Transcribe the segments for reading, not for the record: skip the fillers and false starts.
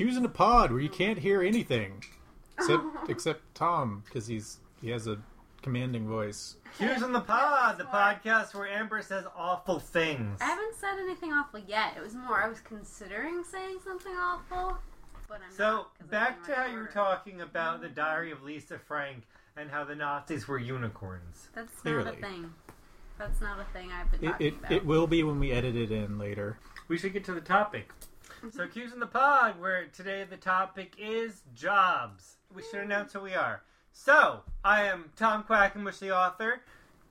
Q's in a pod where you can't hear anything. Except Tom, because he has a commanding voice. Q's in the Pod, the podcast where Amber says awful things. I haven't said anything awful yet. It was more, I was considering saying something awful, but I'm not. So, back to how you were talking about the Diary of Lisa Frank and how the Nazis were unicorns. That's Clearly. not a thing. That's not a thing I've been talking about. It will be when we edit it in later. We should get to the topic. So, Q's in the Pod, where today the topic is jobs. We should announce who we are. So, I am Tom Quackenbush, the author.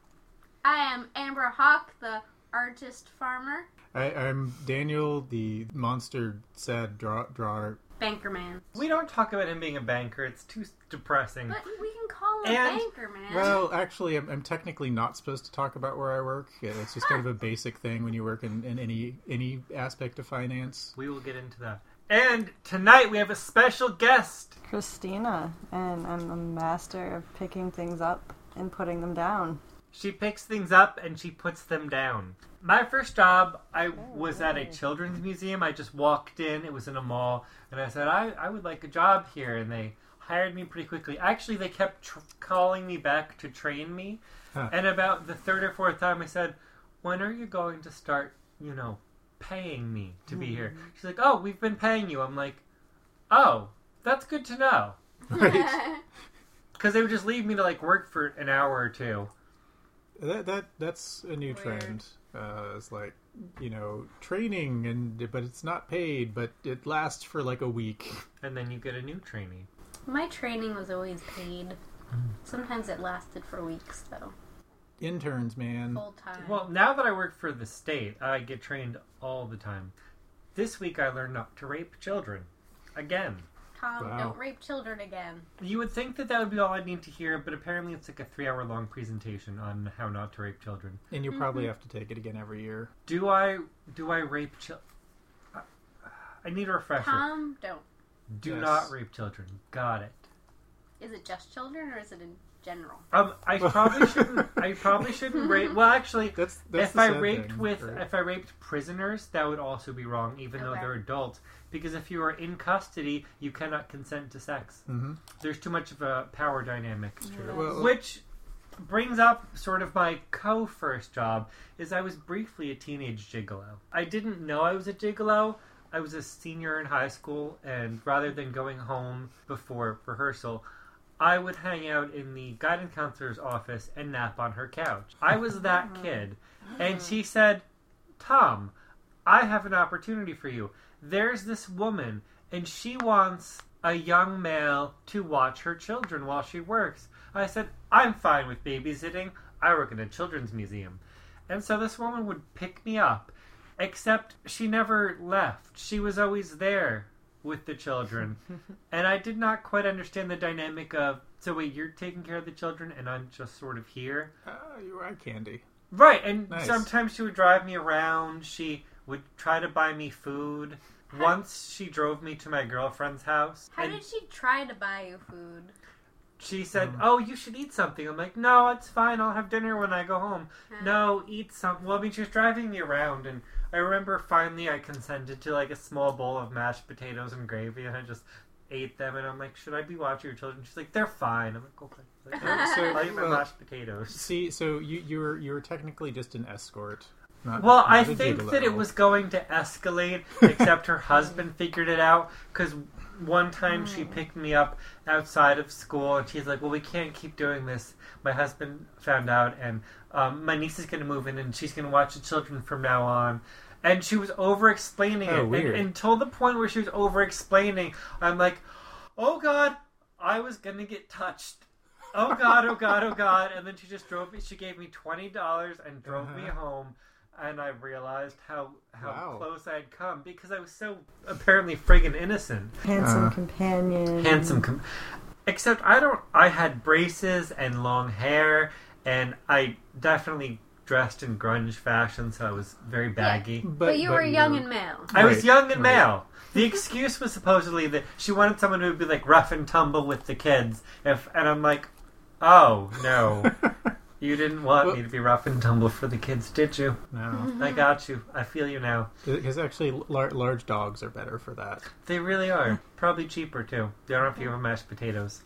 I am Amber Hawk, the artist farmer. I'm Daniel, the monster sad drawer. Banker man. We don't talk about him being a banker. It's too depressing. But we can call him a banker man. Well, actually, I'm technically not supposed to talk about where I work. It's just kind of a basic thing when you work in any aspect of finance. We will get into that. And tonight we have a special guest. Christina, and I'm a master of picking things up and putting them down. She picks things up and she puts them down. My first job, I was at a children's museum. I just walked in. It was in a mall. And I said, I would like a job here. And they hired me pretty quickly. Actually, they kept calling me back to train me. Huh. And about the third or fourth time, I said, when are you going to start, paying me to be here? She's like, oh, we've been paying you. I'm like, oh, that's good to know. Right. Because they would just leave me to work for an hour or two. That's a new trend. It's like, training, but it's not paid, but it lasts for a week. And then you get a new trainee. My training was always paid. Sometimes it lasted for weeks, though. Interns, man. Full time. Well, now that I work for the state, I get trained all the time. This week I learned not to rape children. Again. Tom, wow. Don't rape children again. You would think that would be all I need to hear, but apparently it's a 3-hour-long presentation on how not to rape children. And you probably have to take it again every year. Do I rape children? I need a refresher. Tom, don't. Do not rape children. Got it. Is it just children, or is it in general? I probably shouldn't rape. Well, actually, that's if I raped prisoners, that would also be wrong, even though they're adults. Because if you are in custody, you cannot consent to sex. Mm-hmm. There's too much of a power dynamic. Yes. Well, which brings up sort of my co-first job, is I was briefly a teenage gigolo. I didn't know I was a gigolo. I was a senior in high school, and rather than going home before rehearsal, I would hang out in the guidance counselor's office and nap on her couch. I was that kid. And she said, Tom, I have an opportunity for you. There's this woman, and she wants a young male to watch her children while she works. I said, I'm fine with babysitting. I work in a children's museum. And so this woman would pick me up, except she never left. She was always there with the children. And I did not quite understand the dynamic of, so wait, you're taking care of the children and I'm just sort of here? You were eye candy. Right, and nice. Sometimes she would drive me around. She would try to buy me food. Once she drove me to my girlfriend's house. How did she try to buy you food? She said, oh, you should eat something. I'm like, no, it's fine. I'll have dinner when I go home. No, eat something. Well, I mean, she was driving me around, and I remember finally I consented to a small bowl of mashed potatoes and gravy, and I just ate them, and I'm like, should I be watching your children? She's like, they're fine. I'm like, okay. I'll eat my mashed potatoes. See, so you were technically just an escort. I think that it was going to escalate, except her husband figured it out, because one time she picked me up outside of school, and she's like, well, we can't keep doing this. My husband found out, and my niece is going to move in, and she's going to watch the children from now on. And she was over-explaining it. Weird. And until the point where she was over-explaining, I'm like, oh, God, I was going to get touched. Oh, God, oh, God, oh, God. And then she just drove me. She gave me $20 and drove me home. And I realized how close I had come because I was so apparently friggin' innocent. Handsome companion. Except I had braces and long hair, and I definitely dressed in grunge fashion, so I was very baggy. Yeah, but you were young and male. I was young and male. The excuse was supposedly that she wanted someone who would be rough and tumble with the kids. And I'm like, oh, no. You didn't want Well- me to be rough and tumble for the kids, did you? No, I got you. I feel you now. because actually, large dogs are better for that. They really are. Probably cheaper too. They don't have to give them mashed potatoes.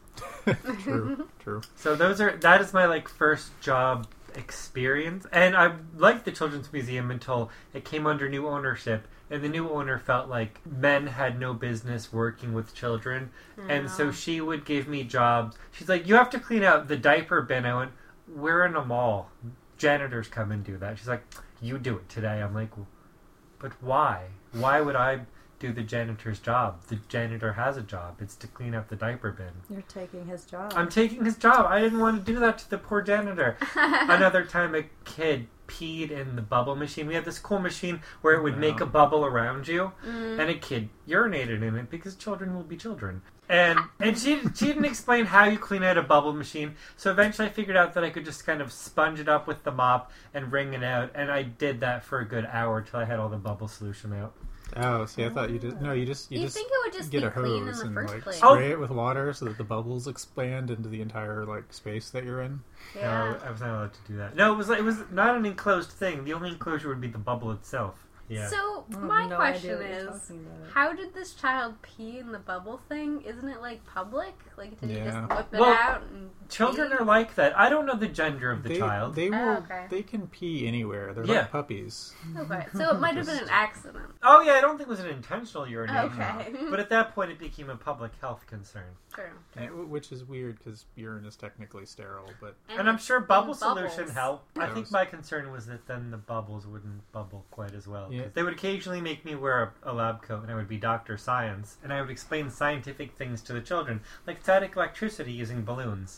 True. So that is my first job experience, and I liked the Children's Museum until it came under new ownership, and the new owner felt like men had no business working with children, and so she would give me jobs. She's like, you have to clean out the diaper bin. I went, we're in a mall. Janitors come and do that. She's like, you do it today. I'm like, but why? Why would I do the janitor's job? The janitor has a job. It's to clean up the diaper bin. You're taking his job. I'm taking his job. I didn't want to do that to the poor janitor. Another time a kid peed in the bubble machine. We had this cool machine where it would make a bubble around you, and a kid urinated in it because children will be children. And she didn't explain how you clean out a bubble machine, so eventually I figured out that I could just kind of sponge it up with the mop and wring it out, and I did that for a good hour till I had all the bubble solution out. Oh, see, I thought you did. No, you just You'd think it would just get be a clean in hose the and first place. spray it with water so that the bubbles expand into the entire space that you're in. Yeah. No, I was not allowed to do that. No, it was not an enclosed thing. The only enclosure would be the bubble itself. Yeah. So I have my no question idea what you're is, talking about. how did this child pee in the bubble thing? Isn't it public? Did he Yeah. just whip it Well, out? And Children pee? are like that. I don't know the gender of the They child. they will Oh, okay. they can pee anywhere. They're Yeah. like puppies. Okay, so it might have been an accident. Oh yeah, I don't think it was an intentional urination. Okay. But at that point, it became a public health concern. True. Which is weird because urine is technically sterile, but And I'm it's sure in bubble bubbles. solution helped. I Yeah. think my concern was that then the bubbles wouldn't bubble quite as well. 'Cause Yeah. They would occasionally make me wear a lab coat, and I would be Dr. Science, and I would explain scientific things to the children, like static electricity using balloons.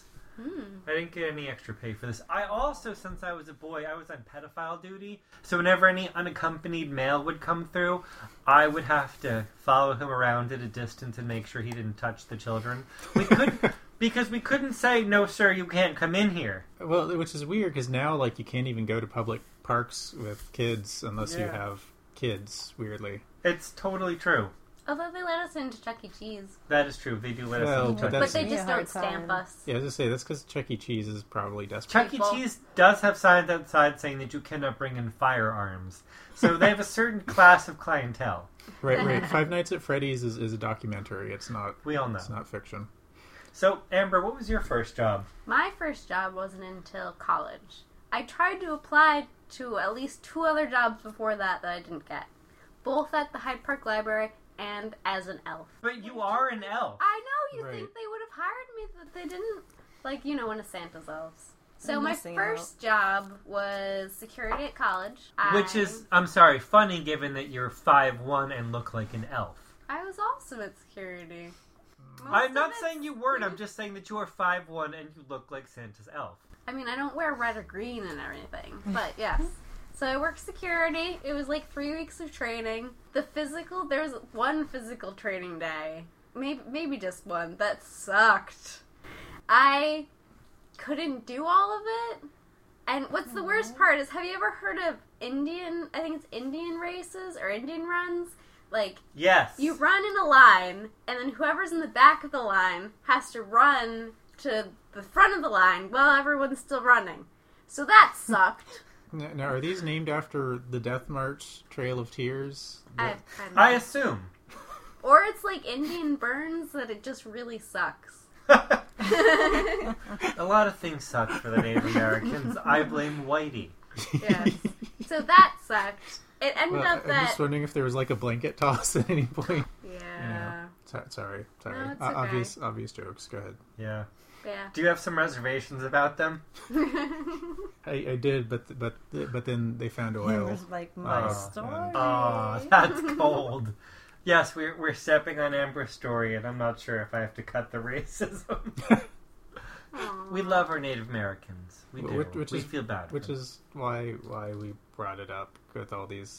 I didn't get any extra pay for this. I also, since I was a boy, I was on pedophile duty. So whenever any unaccompanied male would come through, I would have to follow him around at a distance and make sure he didn't touch the children. We couldn't, because we couldn't say, no, sir, you can't come in here. well, which is weird because now you can't even go to public parks with kids unless you Yeah. have kids. Weirdly, It's totally true. Although they let us into Chuck E. Cheese. That is true. They do let Well, us in. but But that's- they Give me a just hard don't stamp time. us. yeah. I was gonna say that's because Chuck E. Cheese is probably desperate. Chuck E. People. Cheese does have signs outside saying that you cannot bring in firearms. So they have a certain class of clientele. Right. Five Nights at Freddy's is a documentary. It's not. We all know. It's not fiction. So, Amber, what was your first job? My first job wasn't until college. I tried to apply to at least 2 other jobs before that I didn't get. Both at the Hyde Park Library and as an elf. But you are an elf. I know, you Right. think they would have hired me, but they didn't. One of Santa's elves. So I'm my missing first job was security at college. Which is, I'm sorry, funny given that you're 5'1" and look like an elf. I was also at security. Most I'm of not it's- saying you weren't, I'm just saying that you are 5'1" and you look like Santa's elf. I mean, I don't wear red or green and everything, but yes. So I worked security. It was 3 weeks of training. There was one physical training day. Maybe just one. That sucked. I couldn't do all of it. And what's the worst part is, have you ever heard of Indian races or Indian runs? Yes. You run in a line, and then whoever's in the back of the line has to run to the front of the line while everyone's still running. So that sucked. Now, are these named after the Death March Trail of Tears? I don't know. I assume. Or it's like Indian Burns, that it just really sucks. A lot of things suck for the Native Americans. I blame Whitey. Yes. So that sucked. It ended Well, up I'm that... just wondering if there was a blanket toss at any point. Yeah. Sorry. No, it's okay. Obvious jokes. Go ahead. Yeah. Yeah. Do you have some reservations about them? I did, but then they found It oil. was my Oh, story. Oh, that's cold. Yes, we're stepping on Amber's story, and I'm not sure if I have to cut the racism. Aw. We love our Native Americans. We do. Which we is- feel bad. Which is why we brought it up with all these,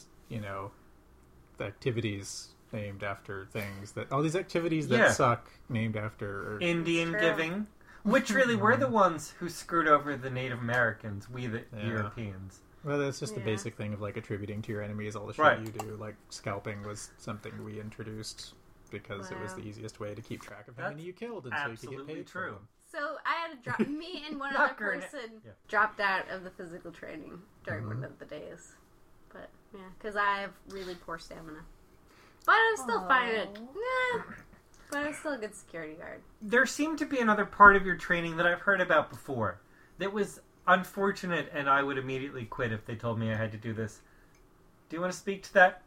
activities named after things all these activities that Yeah. suck named after. Indian True. giving, which really we're the ones who screwed over the Native Americans. We the Yeah. Europeans. Well, that's just the Yeah. basic thing of attributing to your enemies all the shit Right. you do. Scalping was something we introduced because it was Wow. the easiest way to keep track of how many That's you killed, and so you could get absolutely paid for true. them. So I had to drop me and one other Not Gurnett. person Yeah. dropped out of the physical training during one of the days. But yeah, because I have really poor stamina. But I was still fine. But I was still a good security guard. There seemed to be another part of your training that I've heard about before that was unfortunate, and I would immediately quit if they told me I had to do this. Do you want to speak to that?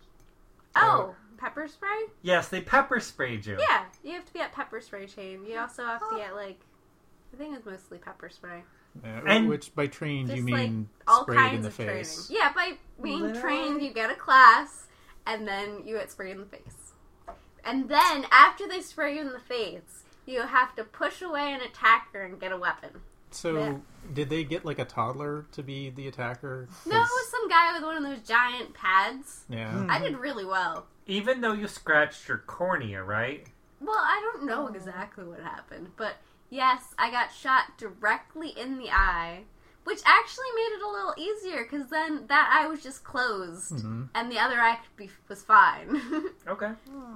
Oh, pepper spray? Yes, they pepper sprayed you. Yeah, you have to be at pepper spray chain. You also have to get, like, I think it's mostly pepper spray. And- which by trained you Just, mean like, all sprayed in kinds the of training. face. Yeah, by being Literally? trained, you get a class, and then you get sprayed in the face. And then, after they spray you in the face, you have to push away an attacker and get a weapon. So, Yeah. did they get like a toddler to be the attacker? No, it was some guy with one of those giant pads. Yeah. I did really well. Even though you scratched your cornea, right? Well, I don't know exactly what happened, but yes, I got shot directly in the eye, which actually made it a little easier because then that eye was just closed and the other eye was fine. Okay.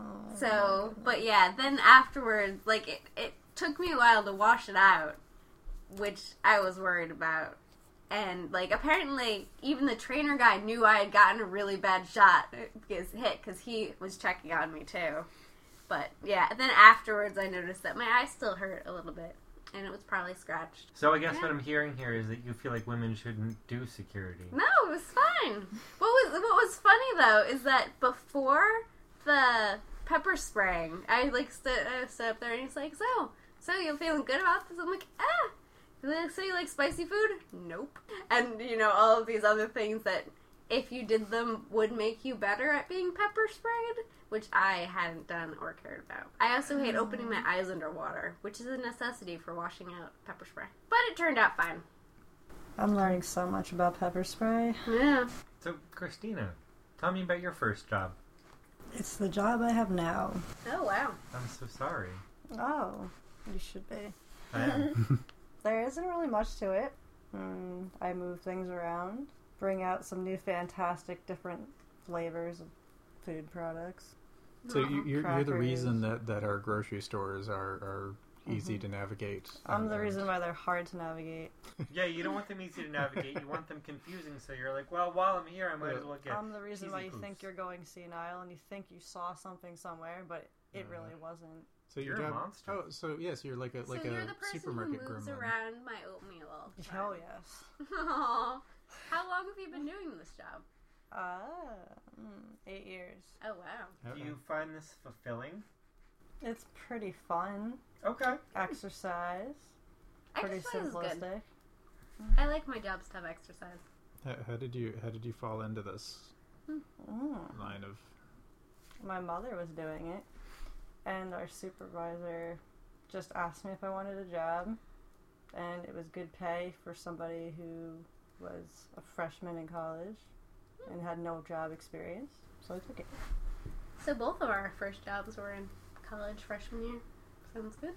So, but yeah, then afterwards, like, it took me a while to wash it out, which I was worried about. And, like, apparently, even the trainer guy knew I had gotten a really bad because he was checking on me, too. But, yeah, then afterwards I noticed that my eye still hurt a little bit, and it was probably scratched. So I guess Yeah. what I'm hearing here is that you feel like women shouldn't do security. No, it was fine. What was funny, though, is that before the pepper spraying, I, like, stood up there, and he's like, so you feeling good about this? I'm like, ah. He's like, so you like spicy food? Nope. And, you know, all of these other things that, if you did them, would make you better at being pepper sprayed, which I hadn't done or cared about. I also hate opening my eyes underwater, which is a necessity for washing out pepper spray. But it turned out fine. I'm learning so much about pepper spray. Yeah. So, Christina, tell me about your first job. It's the job I have now. Oh, wow. I'm so sorry. Oh, you should be. I am. There isn't really much to it. I move things around, bring out some new fantastic different flavors of food products. So you're the Crackers. reason that our grocery stores are easy to navigate. I'm the And- reason why they're hard to navigate. Yeah, you don't want them easy to navigate. You want them confusing, so you're like, well, while I'm here, I might as well get I'm the reason why cheesy you poofs. think you're going senile and you think you saw something somewhere, but it really wasn't. So your You're a job, monster. Oh, so yes, you're like a So you're the person supermarket who moves gremlin. around my oatmeal all the time. Hell yes. Aw. How long have you been doing this job? 8 years. Oh, wow. Do you find this fulfilling? It's pretty fun. Okay. Exercise. Pretty Exercise is good. simplistic. I like my jobs to have exercise. How did you fall into this line of? My mother was doing it, and our supervisor just asked me if I wanted a job, and it was good pay for somebody who was a freshman in college and had no job experience, so I took it. So both of our first jobs were in college freshman year. Sounds good.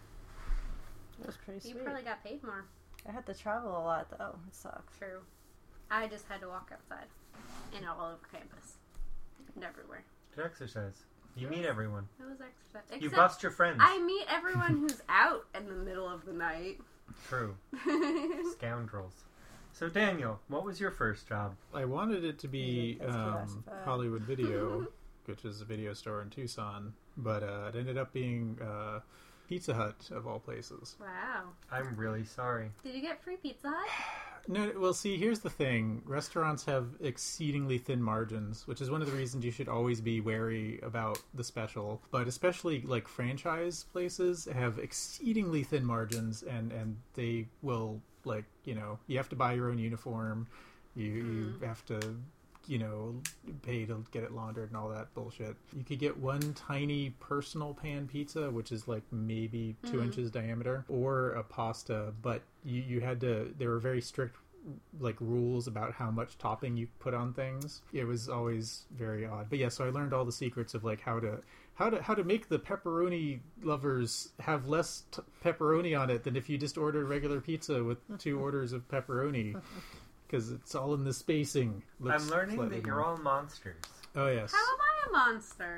It was pretty You sweet. probably got paid more. I had to travel a lot, though. It sucks. True. I just had to walk outside and all over campus and everywhere. Good exercise. You meet everyone. It was exercise. You Except bust your friends. I meet everyone who's out in the middle of the night. True. Scoundrels. So, Daniel, what was your first job? I wanted it to be Yeah, that's classified. Hollywood Video, which is a video store in Tucson, but it ended up being Pizza Hut of all places. Wow. I'm really sorry. Did you get free Pizza Hut? No, well, see, here's the thing. Restaurants have exceedingly thin margins, which is one of the reasons you should always be wary about the special. But especially, like, franchise places have exceedingly thin margins, and they will, like, you know, you have to buy your own uniform. You have to, you know, pay to get it laundered and all that bullshit. You could get one tiny personal pan pizza, which is like maybe 2 inches diameter, or a pasta, but you had to, there were very strict like rules about how much topping you put on things. It was always very odd. But yeah, so I learned all the secrets of like how to make the pepperoni lovers have less pepperoni on it than if you just ordered regular pizza with 2 orders of pepperoni. Because it's all in the spacing. Looks I'm learning slightly that you're more. all monsters. Oh, yes. How am I a monster?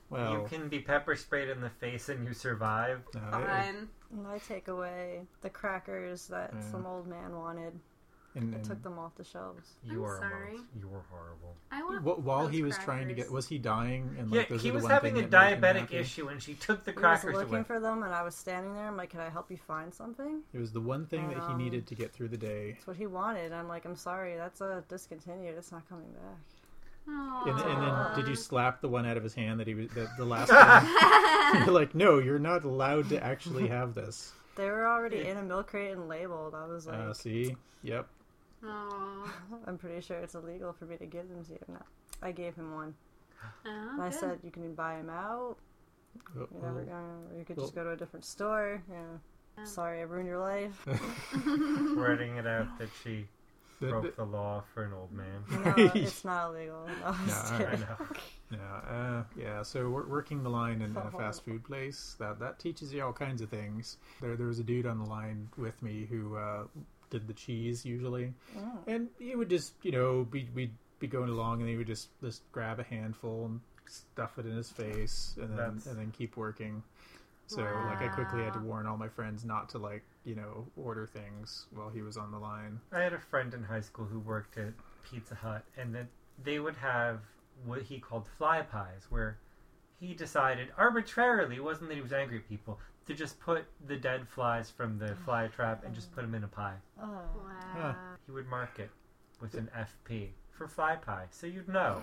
Well, You can be pepper sprayed in the face and you survive. Fine. And I take away the crackers that Yeah. some old man wanted. and, I took them off the shelves. You I'm are sorry. You were horrible. I want while those he was trying to crackers. get, was he dying? And Yeah, like, those he are the was one having a thing that made him diabetic happy? issue and she took the I was crackers looking away. for them, and I was standing there. I'm like, "Can I help you find something?" It was the one thing that he Um, needed to get through the day. That's what he wanted. I'm like, "I'm sorry, that's a discontinued. It's not coming back." And then Aw. did you slap the one out of his hand that he was the last one? You're like, no, you're not allowed to actually have this. They were already in a milk crate and labeled. I was like, See, yep. Aw. "I'm pretty sure it's illegal for me to give them to you." No, I gave him one. Oh, And I good. said, "You can buy them out. You're never gonna. Or you could just go to a different store." Yeah. Sorry, I ruined your life. Spreading it out that she The- broke the law for an old man. No, it's not illegal. No, I'm just No, I kidding. know. yeah. So working the line in a Oh. fast food place that teaches you all kinds of things. There was a dude on the line with me who did the cheese usually, Mm. and he would just we'd be going along, and he would just grab a handful and stuff it in his face, and then keep working. So like I quickly had to Wow. warn all my friends not to order things while he was on the line. I had a friend in high school who worked at Pizza Hut, and that they would have what he called fly pies, where he decided arbitrarily, it wasn't that he was angry at people, to just put the dead flies from the fly trap and just put them in a pie. Oh. Wow. He would mark it with an FP for fly pie, so you'd know.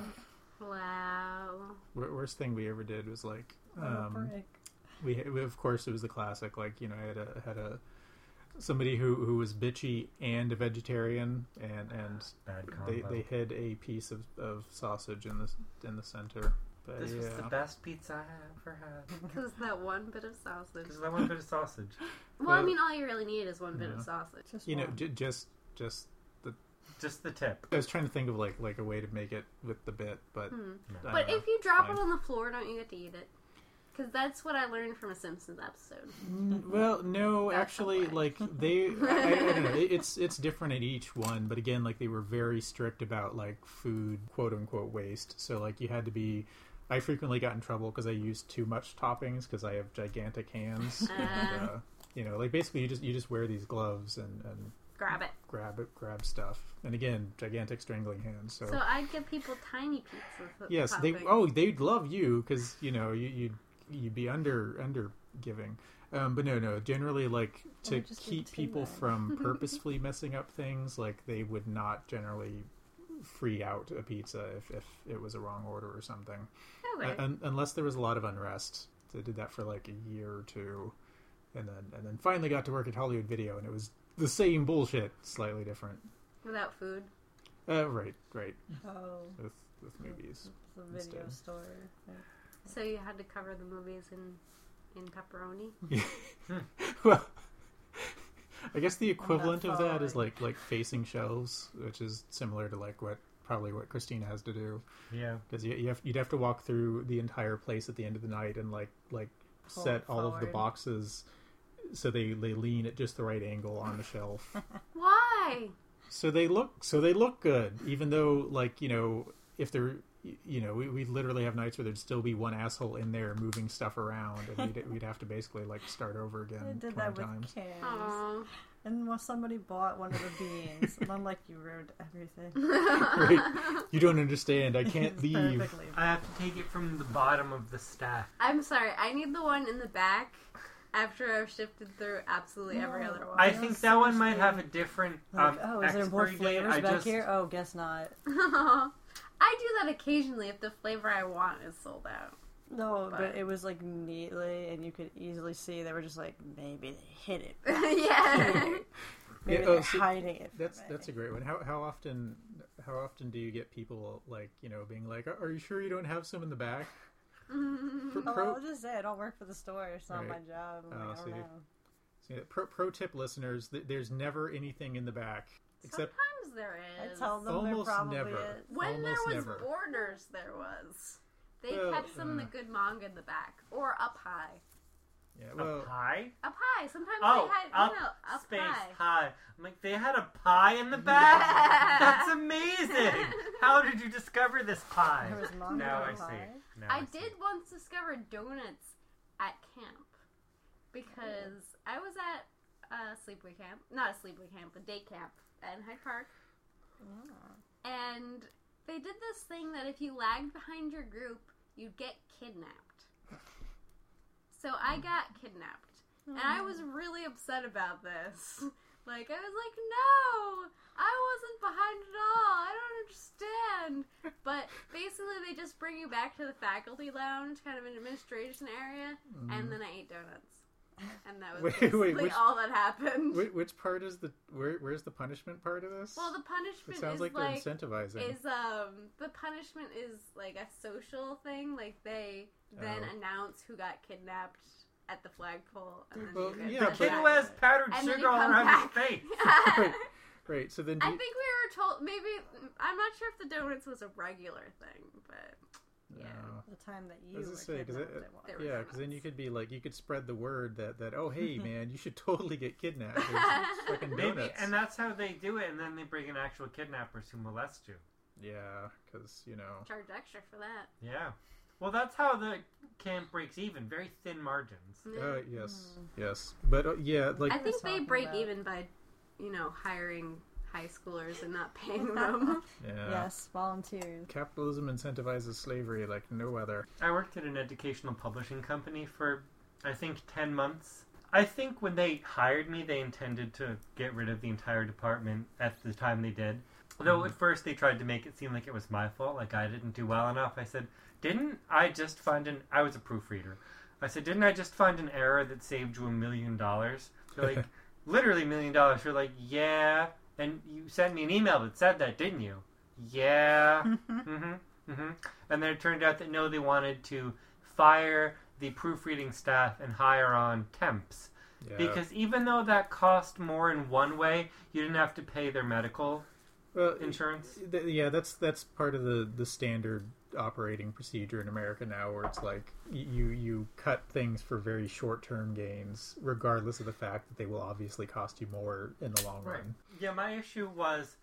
Wow. Worst thing we ever did was like What a break. we of course it was the classic, like, I had a somebody who was bitchy and a vegetarian, and Bad combo. they hid a piece of sausage in the center. But This was the yeah, best pizza I ever had. Because that one bit of sausage. This is that one bit of sausage. Well, I Well, mean, all you really need is one bit yeah. of sausage. Just you know, one. just Just the tip. I was trying to think of like a way to make it with the bit, but Hmm. No. I But don't know. if you drop Fine. it on the floor, don't you get to eat it? Because that's what I learned from a Simpsons episode. Well, no, That's actually, the way. like I don't know. It's different at each one, but again, like they were very strict about like food, quote unquote, waste. So like you had to be. I frequently got in trouble because I used too much toppings because I have gigantic hands. And, like basically you just wear these gloves and Grab it. grab stuff. And again, gigantic strangling hands. So, So I'd give people tiny pizzas. With yes, toppings. they'd love you because you'd be under giving. But no. Generally, like to just keep eat two people then. from purposefully messing up things, like they would not generally free out a pizza if it was a wrong order or something. Okay. Unless there was a lot of unrest. They did that for like a year or two, and then finally got to work at Hollywood Video, and it was the same bullshit, slightly different. Without food. Right, Oh, with movies. the video Instead. store. So you had to cover the movies in pepperoni. Well, I guess the equivalent of that is following. like facing shelves, which is similar to like what Christina has to do, Yeah. because you'd have to walk through the entire place at the end of the night and like Pull set it all of the forward. boxes so they lean at just the right angle on the shelf. Why? So they look good, even though if they're we literally have nights where there'd still be one asshole in there moving stuff around, and we'd have to basically like start over I again did 20 that with times. cans. Aww. And when somebody bought one of the beans, and I'm like, "You ruined everything." Right. You don't understand. I can't It's leave. perfectly I have to take it from the bottom of the stack. I'm sorry. I need the one in the back after I've shifted through absolutely every No. other I one. think that one might have a different Like, oh, is there more expiry date. flavors I back just, here? Oh, guess not. I do that occasionally if the flavor I want is sold out. No, but But- it was like neatly, and you could easily see they were just like, maybe they hid it. Yeah. Maybe Yeah, they're so hiding it. From That's me. a great one. How often do you get people like being like, "Are you sure you don't have some in the back?" Mm-hmm. Oh, Pro- I'll just say I don't work for the store. It's not Right. my job. I'm Oh, like, I see. don't know. Pro tip, listeners: there's never anything in the back except Sometimes there I is. tell them Almost there probably never. is. When there Almost was never. Borders, there was. They Well, kept some of the good manga in the back or up high. Yeah, A well, pie? A pie. Sometimes Oh, they had, up you know, a space pie. high. I'm like, they had a pie in the back? That's amazing! How did you discover this pie? There was mango Now I pie. see. Now I see. did once discover donuts at camp because I was at a sleepaway camp. Not a sleepaway camp, a day camp in Hyde Park. And they did this thing that if you lagged behind your group, you'd get kidnapped. So I got kidnapped. And I was really upset about this. Like, I was like, no! I wasn't behind at all! I don't understand! But basically, they just bring you back to the faculty lounge, kind of an administration area, and then I ate donuts. And that was basically all that happened. which part is where's the punishment part of this? Well, the punishment It sounds is like they're incentivizing. the punishment is like a social thing. Like they then announce who got kidnapped at the flagpole. And then Well, you get yeah, The sent kid back. who has powdered And then sugar you all come around back. his face. Right. So then, I think we were told, maybe, I'm not sure if the donuts was a regular thing, but yeah. The time that you I was were gonna say, kidnapped, it- it was. There were yeah, because then you donuts. could be like, you could spread the word that oh hey man, you should totally get kidnapped. There's fucking Maybe, donuts. and that's how they do it, and then they bring in actual kidnappers who molest you. Yeah, because Charge extra for that. Yeah. Well, that's how the camp breaks even. Very thin margins. yes, but yeah, like I think they talking break about- even by, hiring high schoolers and not paying them. yeah. Yes, volunteers. Capitalism incentivizes slavery like no other. I worked at an educational publishing company for, I think, 10 months. I think when they hired me, they intended to get rid of the entire department at the time they did. Though at first they tried to make it seem like it was my fault, like I didn't do well enough. I said, I was a proofreader. I said, didn't I just find an error that saved you $1 million? They're like, literally $1 million. You're like, yeah. And you sent me an email that said that, didn't you? Yeah. And then it turned out that no, they wanted to fire the proofreading staff and hire on temps. Yeah. Because even though that cost more in one way, you didn't have to pay their medical insurance. Yeah, that's part of the standard operating procedure in America now, where it's like you cut things for very short-term gains, regardless of the fact that they will obviously cost you more in the long Right. run. Yeah, my issue was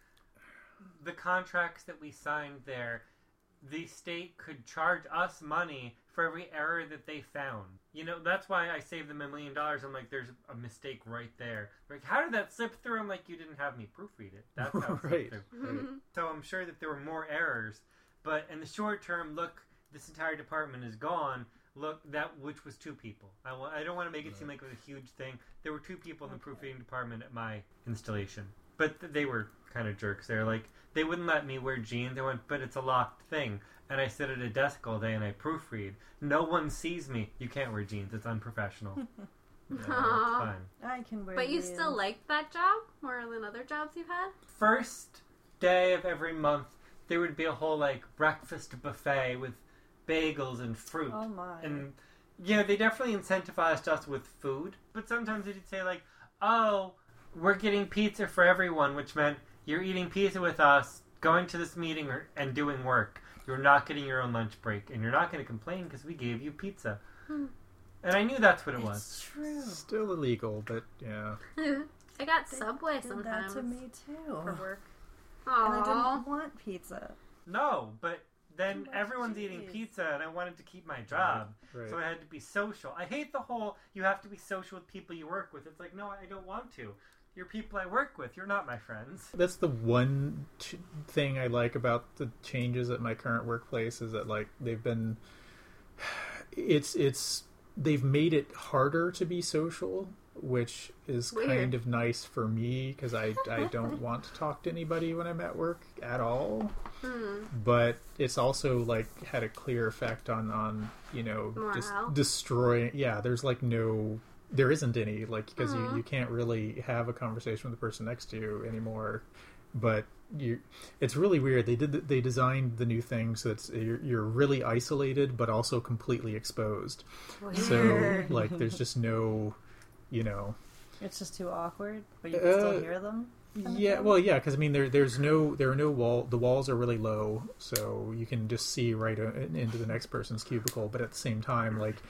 the contracts that we signed there. The state could charge us money for every error that they found. That's why I saved them $1 million. I'm like, there's a mistake right there. They're like, how did that slip through? I'm like, you didn't have me proofread it. That's how it Right. slipped through. So I'm sure that there were more errors. But in the short term, look, this entire department is gone. Look, which was 2 people. I don't want to make it seem like it was a huge thing. There were 2 people in the proofreading department at my installation. But they were kind of jerks. They're like, they wouldn't let me wear jeans. They went, but it's a locked thing. And I sit at a desk all day and I proofread. No one sees me. You can't wear jeans. It's unprofessional. Yeah, it's fine. I can wear But you jeans. still liked that job more than other jobs you've had? First day of every month, there would be a whole breakfast buffet with bagels and fruit. Oh my. And they definitely incentivized us with food. But sometimes they'd say oh, we're getting pizza for everyone, which meant you're eating pizza with us, going to this meeting and doing work. You're not getting your own lunch break, and you're not going to complain because we gave you pizza. And I knew that's what it was. It's true. Still illegal, but yeah. I got Subway Did that sometimes to me too. for work. And I Aww. didn't want pizza. No, but then Too much everyone's cheese. eating pizza, and I wanted to keep my job. Right. So I had to be social. I hate the whole, you have to be social with people you work with. It's like, no, I don't want to. You're people I work with. You're not my friends. That's the one thing I like about the changes at my current workplace is that they've been they've made it harder to be social, which is Weird. kind of nice for me because I don't want to talk to anybody when I'm at work at all. But it's also had a clear effect on just Morale? destroying. Yeah, there isn't any because you can't really have a conversation with the person next to you anymore. But it's really weird. They designed the new thing so that you're really isolated but also completely exposed. So there's just no, It's just too awkward, but you can still hear them. Yeah, well, yeah, because there are no wall. The walls are really low, so you can just see right into the next person's cubicle. But at the same time,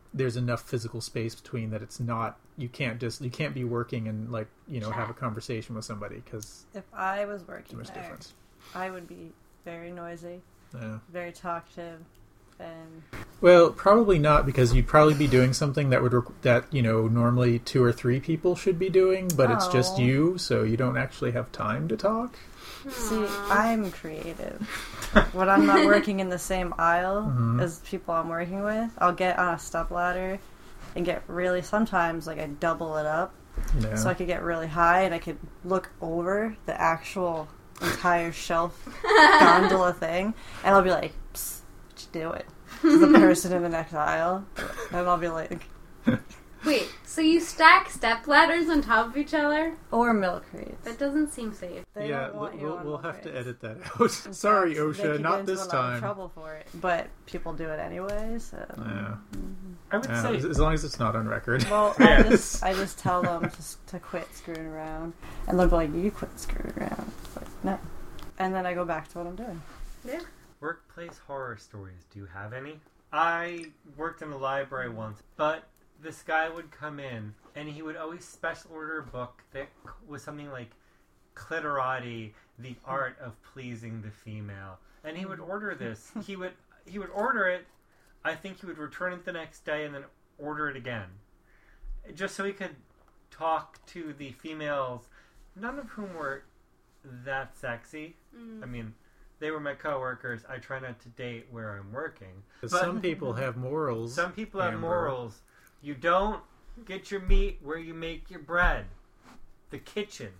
there's enough physical space between that it's not, you can't be working and like, you know, have a conversation with somebody because If I was too working much there, difference. I would be very noisy, Yeah. very talkative, and Well, probably not, because you'd probably be doing something that that you know normally 2 or 3 people should be doing, but it's just Oh. you, so you don't actually have time to talk. see, I'm creative. When I'm not working in the same aisle as people I'm working with, I'll get on a stepladder and get really, sometimes like I double it up Yeah. so I could get really high and I could look over the actual entire shelf gondola thing, and I'll be like, "Psst, what you doing?" To the person in the next aisle, and I'll be like, Wait, so you stack step ladders on top of each other? or milk crates. That doesn't seem safe. They yeah, don't want you on we'll milk have to crates. edit that out. In Sorry, fact, they OSHA, could not get into this a lot of time. trouble for it, but people do it anyway. So, Yeah. I would Yeah, say as long as it's not on record. well, Yes. I just tell them to quit screwing around, and they'll be like, "You quit screwing around." It's like, no, and then I go back to what I'm doing. Yeah. workplace horror stories. Do you have any? I worked in a library once, but this guy would come in and he would always special order a book that was something like Clitorati, the art of pleasing the female. And he would order this. He would order it. I think he would return it the next day and then order it again. Just so he could talk to the females, none of whom were that sexy. I mean, they were my coworkers. I try not to date where I'm working. 'Cause But some people have morals. some people have Amber. morals. You don't get your meat where you make your bread. The kitchen.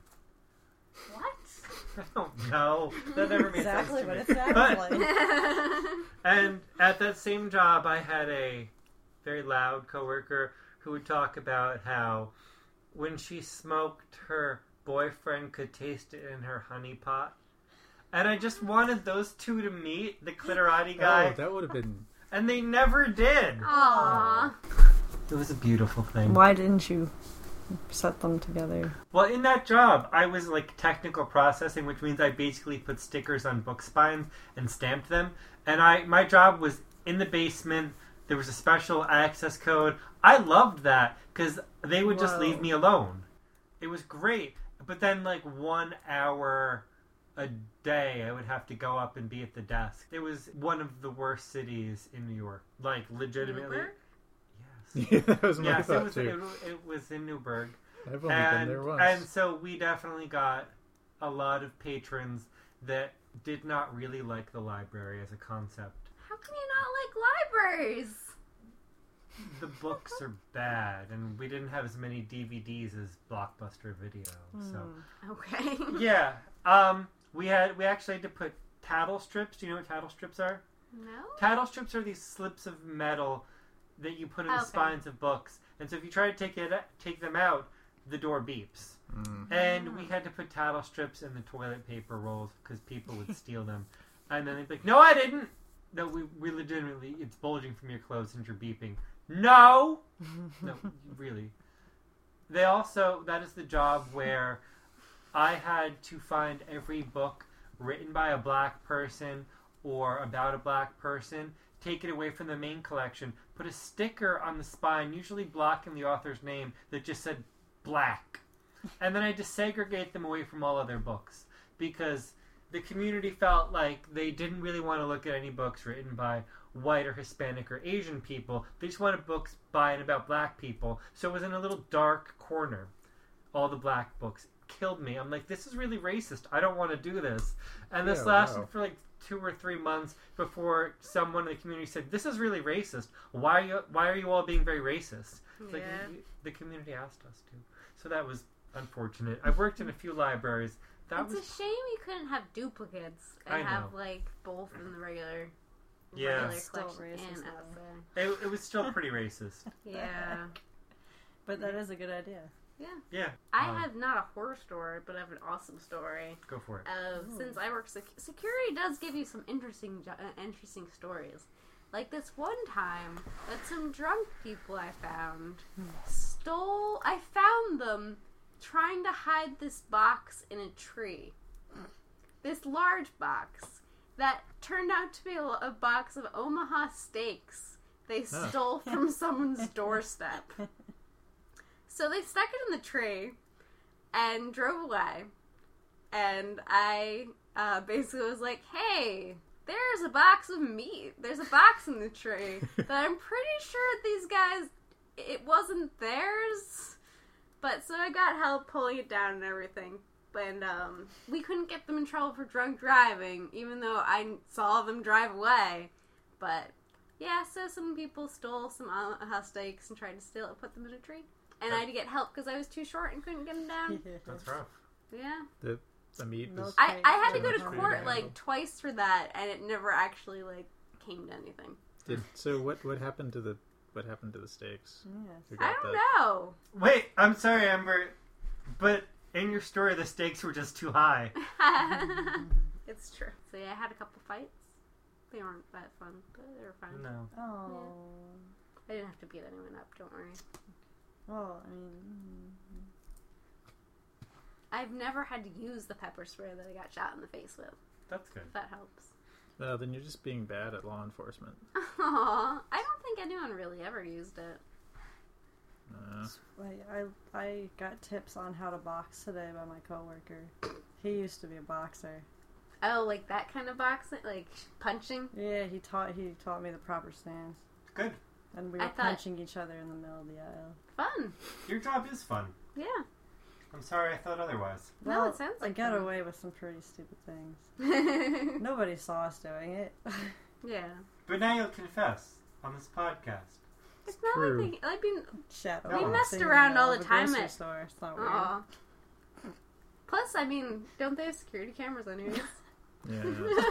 What? I don't know. That never made Exactly sense what to it me. sounds But- like. And at that same job, I had a very loud coworker who would talk about how when she smoked, her boyfriend could taste it in her honey pot. And I just wanted those two to meet, the Clitorati guy, Oh, that would have been. and they never did. Aww. It was a beautiful thing. Why didn't you set them together? Well, in that job, I was like technical processing, which means I basically put stickers on book spines and stamped them. And my job was in the basement. There was a special access code. I loved that because they would just Whoa. leave me alone. It was great. But then, like 1 hour a day, I would have to go up and be at the desk. It was one of the worst cities in New York. Like, legitimately. Newburgh? Yes. Yeah, that was my Yes, thought it too. was in Newburgh. I've only been there once. And so we definitely got a lot of patrons that did not really like the library as a concept. How can you not like libraries? The books are bad, and we didn't have as many DVDs as Blockbuster Video. So Okay. yeah, we actually had to put tattle strips. Do you know what tattle strips are? No? Tattle strips are these slips of metal that you put in the Okay. spines of books, and so if you try to take them out, the door beeps. And we had to put tattle strips in the toilet paper rolls because people would steal them. And then they'd be like, "No, I didn't. No, we legitimately, it's bulging from your clothes and you're beeping." No! No, really. They also, that is the job where I had to find every book written by a black person or about a black person, take it away from the main collection, put a sticker on the spine, usually blocking the author's name, that just said black. And then I had to segregate them away from all other books because the community felt like they didn't really want to look at any books written by white or Hispanic or Asian people. They just wanted books by and about black people. So it was in a little dark corner. All the black books. It killed me. I'm like, this is really racist. I don't want to do this. And this Yeah, lasted wow. for like 2 or 3 months before someone in the community said, "This is really racist. Why are you all being very racist?" It's like, Yeah. the community asked us to. So that was unfortunate. I've worked in a few libraries. That It's was a shame you couldn't have duplicates and I have know. like both in the regular. Yeah. regular Still collection racist, and though. outside. it was still pretty racist. Yeah. But that is a good idea. Yeah. I have not a horror story, but I have an awesome story. Go for it. Since I work security, does give you some interesting stories. Like this one time that some drunk people I found stole. I found them trying to hide this box in a tree. This large box that turned out to be a box of Omaha steaks they stole from someone's doorstep. So they stuck it in the tree and drove away. And I basically was like, hey, there's a box of meat. There's a box in the tree that I'm pretty sure these guys, it wasn't theirs. But so I got help pulling it down and everything. And we couldn't get them in trouble for drunk driving, even though I saw them drive away. But yeah, so some people stole some Omaha steaks and tried to steal it, put them in a tree. And I had to get help because I was too short and couldn't get them down. That's rough. Yeah. The meat was... I had to go to Pretty court bad. like twice for that, and it never actually like came to anything. So what happened to the steaks? Yes. Who I got don't the- know. Wait, I'm sorry, Amber, but in your story, the stakes were just too high. It's true. So yeah, I had a couple fights. They weren't that fun, but they were fun. No. Oh. I didn't have to beat anyone up. Don't worry. Well, I mean, I've never had to use the pepper spray that I got shot in the face with. That's good. If that helps. Then you're just being bad at law enforcement. Aww, I don't think anyone really ever used it. I got tips on how to box today by my coworker. He used to be a boxer. Oh, like that kind of boxing, like punching. Yeah, he taught me the proper stance, Good. and we I were thought- punching each other in the middle of the aisle. Fun. Your job is fun. Yeah. I'm sorry I thought otherwise. No, Well, it sounds I like got fun. away with some pretty stupid things. Nobody saw us doing it. Yeah. But now you'll confess on this podcast. It's not True. like I mean, Shadow. We messed boxing in around all of the a time grocery at- store. It's not weird. aw. Plus, I mean, don't they have security cameras anyways? Yeah.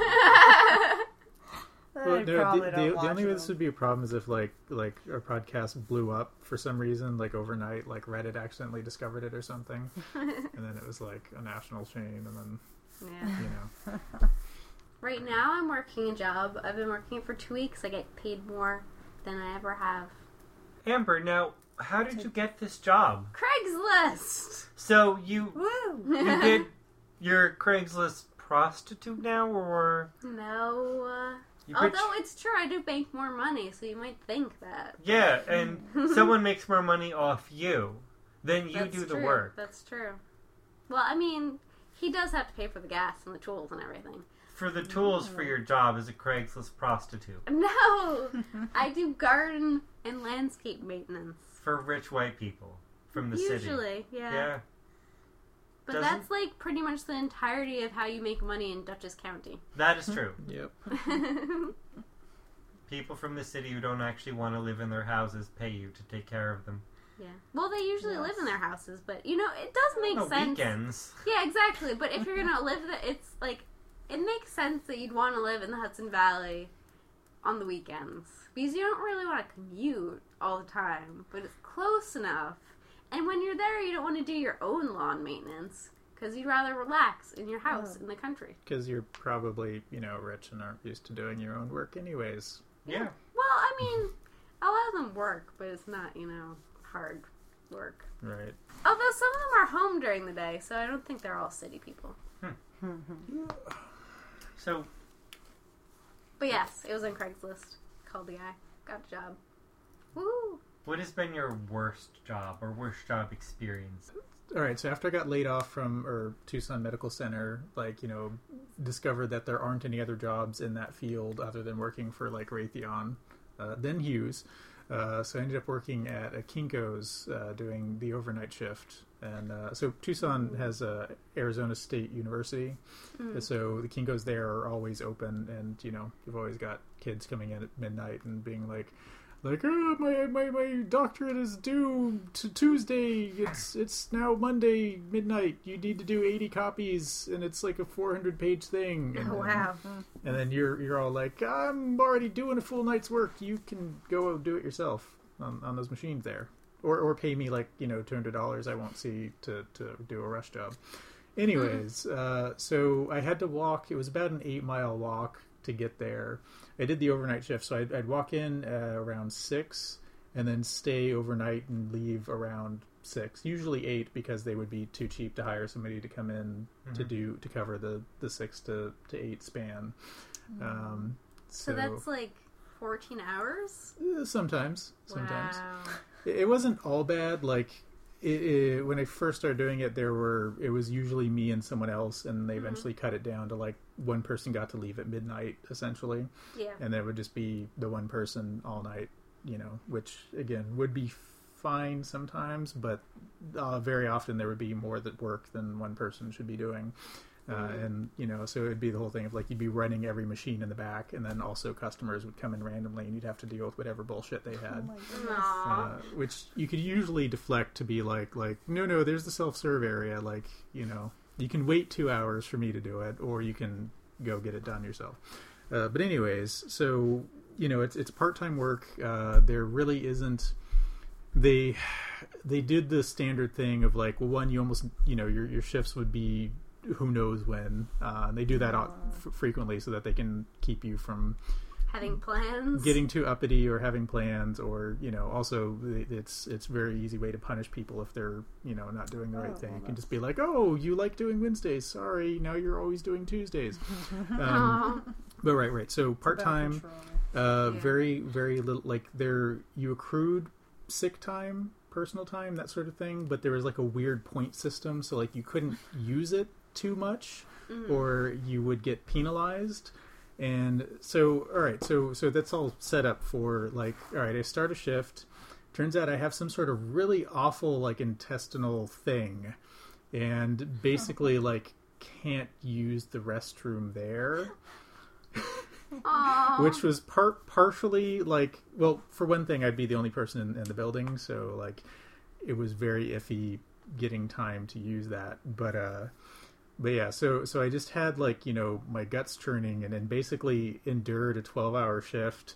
They Well, no, probably the don't watch only way this them. would be a problem is if like our podcast blew up for some reason, like overnight, like Reddit accidentally discovered it or something, and then it was like a national chain, and then Yeah. you know. Right now, I'm working a job. I've been working it for 2 weeks. I get paid more than I ever have. Amber, now, how did you get this job? Craigslist. So you Woo. did your Craigslist prostitute now, or No. you Although it's true, I do bank more money, so you might think that. yeah, and someone makes more money off you, then you That's do the true. work. That's true. Well, I mean, he does have to pay for the gas and the tools and everything. For the tools for your job as a Craigslist prostitute. No! I do garden and landscape maintenance. For rich white people from the city. Usually, yeah. Yeah. But Doesn't- that's like pretty much the entirety of how you make money in Dutchess County. That is true. Yep. People from the city who don't actually want to live in their houses pay you to take care of them. Yeah. Well, they usually Yes. live in their houses, but you know, it does make No sense. weekends. Yeah, exactly. But if you're gonna live there, it's like it makes sense that you'd want to live in the Hudson Valley on the weekends because you don't really want to commute all the time, but it's close enough. And when you're there, you don't want to do your own lawn maintenance because you'd rather relax in your house in the country. Because you're probably rich and aren't used to doing your own work anyways. Yeah. Well, I mean, a lot of them work, but it's not hard work. Right. Although some of them are home during the day, so I don't think they're all city people. So, But yes, it was on Craigslist. Called the guy. Got a job. Woo! what has been your worst job or worst job experience? All right, so after I got laid off from Tucson Medical Center, discovered that there aren't any other jobs in that field other than working for Raytheon, then Hughes. So I ended up working at a Kinko's doing the overnight shift. And so Tucson has Arizona State University. So the Kinko's there are always open, and you've always got kids coming in at midnight and being like, oh, my doctorate is due to Tuesday. It's now Monday midnight. You need to do 80 copies, and it's like a 400-page thing. And Oh, then, wow. And then you're all like, I'm already doing a full night's work. You can go do it yourself on those machines there, or pay me $200. I won't see to do a rush job. Anyways, so I had to walk. It was about an 8-mile walk to get there. I did the overnight shift, so I'd walk in around 6 and then stay overnight and leave around 6, usually 8, because they would be too cheap to hire somebody to come in to cover the 6 to 8 span. So that's 14 hours? Sometimes. Wow. It wasn't all bad. Like when I first started doing it, it was usually me and someone else, and they eventually cut it down to like one person got to leave at midnight, essentially. Yeah. And then it would just be the one person all night, which again would be fine sometimes, but very often there would be more that work than one person should be doing. And so it would be the whole thing of like you'd be running every machine in the back, and then also customers would come in randomly, and you'd have to deal with whatever bullshit they had. Oh my goodness. Which you could usually deflect to be like no, there's the self-serve area. Like you can wait 2 hours for me to do it, or you can go get it done yourself. But anyways, so it's part-time work. There really isn't. They did the standard thing of like, well, one, you almost your shifts would be who knows when. They do that frequently so that they can keep you from having plans, getting too uppity, or having plans, or also it's a very easy way to punish people if they're not doing the right thing. You can just be like, oh, you like doing Wednesdays, sorry, now you're always doing Tuesdays. But right, so part-time, very very little, like you accrued sick time, personal time, that sort of thing, but there was like a weird point system, so like you couldn't use it too much, or you would get penalized. And so, all right, so that's all set up for like, all right, I start a shift. Turns out I have some sort of really awful like intestinal thing, and basically like can't use the restroom there. Which was partially like, well, for one thing, I'd be the only person in the building, so like it was very iffy getting time to use that. But yeah, so I just had like my guts churning, and then basically endured a 12-hour shift,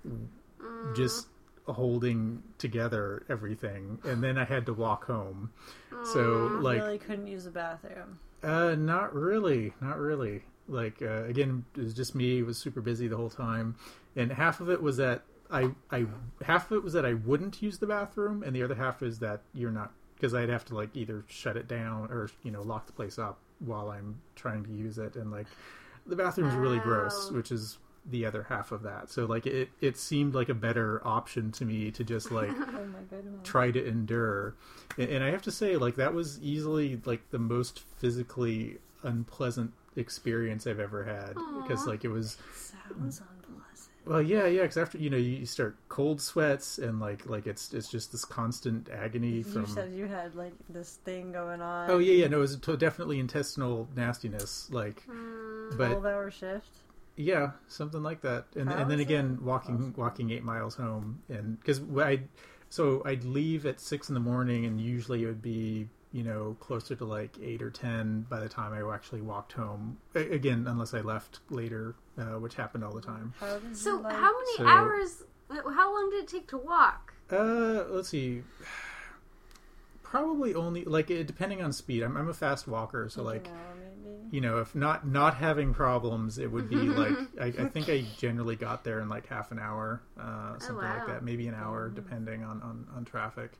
just holding together everything, and then I had to walk home. So like, really couldn't use the bathroom. Not really. Like again, it was just me. It was super busy the whole time, and half of it was that I wouldn't use the bathroom, and the other half is that you're not, because I'd have to like either shut it down or lock the place up while I'm trying to use it, and like the bathroom's really gross, which is the other half of that. So like it seemed like a better option to me to just like Oh my goodness. try to endure. And I have to say, like, that was easily like the most physically unpleasant experience I've ever had. Because like it was Sounds unpleasant. well, yeah, because after you start cold sweats, and like it's just this constant agony from. You said you had like this thing going on. Oh yeah, no, it was definitely intestinal nastiness, like, but 12-hour shift. yeah, something like that, and How then is again that walking 8 miles home, and because I'd leave at 6 in the morning, and usually it would be closer to like 8 or 10 by the time I actually walked home. Again, unless I left later, which happened all the time. So how many hours? How long did it take to walk? Let's see. Probably only like depending on speed. I'm a fast walker, so like maybe. if not having problems, it would be like I think I generally got there in like half an hour, something like that, maybe an hour, depending on traffic.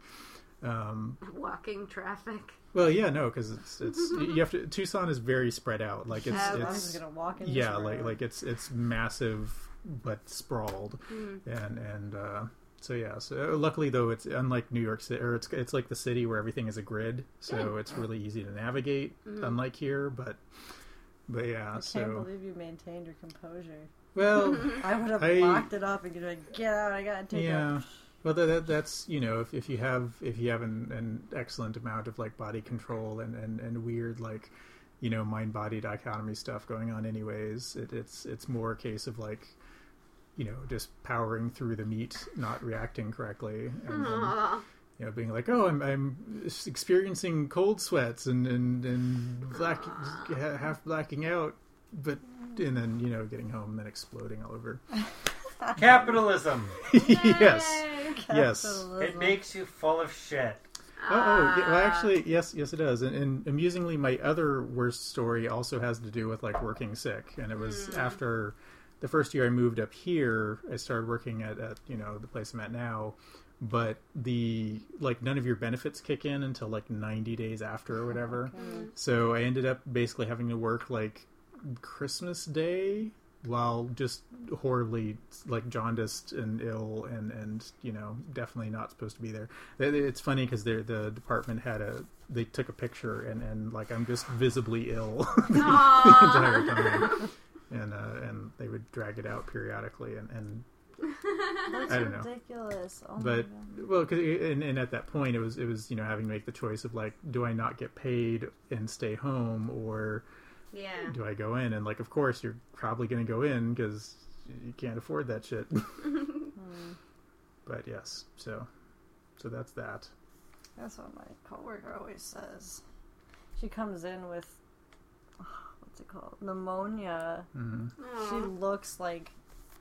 Walking traffic. Well, yeah, no, because it's you have to. Tucson is very spread out. Like I'm it's gonna walk in yeah, this road. like it's massive but sprawled, and so yeah. So luckily though, it's unlike New York City, or it's like the city where everything is a grid, so it's really easy to navigate. Unlike here, but yeah. I can't believe you maintained your composure. Well, I would have locked it up and been like, "Get out! I gotta take yeah. Well, that's if you have an excellent amount of like body control and weird like mind body dichotomy stuff going on, anyways, it's more a case of like just powering through the meat, not reacting correctly, and then, being like, oh, I'm experiencing cold sweats and half blacking out, but and then getting home and then exploding all over. Capitalism. Yes. Yes. It makes you full of shit. Well, actually, yes, it does. And amusingly, my other worst story also has to do with like working sick. And it was after the first year I moved up here, I started working at the place I'm at now. But none of your benefits kick in until like 90 days after or whatever. Okay. So I ended up basically having to work like Christmas Day while just horribly like jaundiced and ill and definitely not supposed to be there. It's funny because the department they took a picture and like I'm just visibly ill the entire time, and they would drag it out periodically and That's I don't know. ridiculous. Oh but my God. well, and at that point it was having to make the choice of like, do I not get paid and stay home, or Yeah. do I go in? And like, of course you're probably going to go in because you can't afford that shit. But yes, so that's that. That's what my coworker always says. She comes in with what's it called? Pneumonia. Mm-hmm. She looks like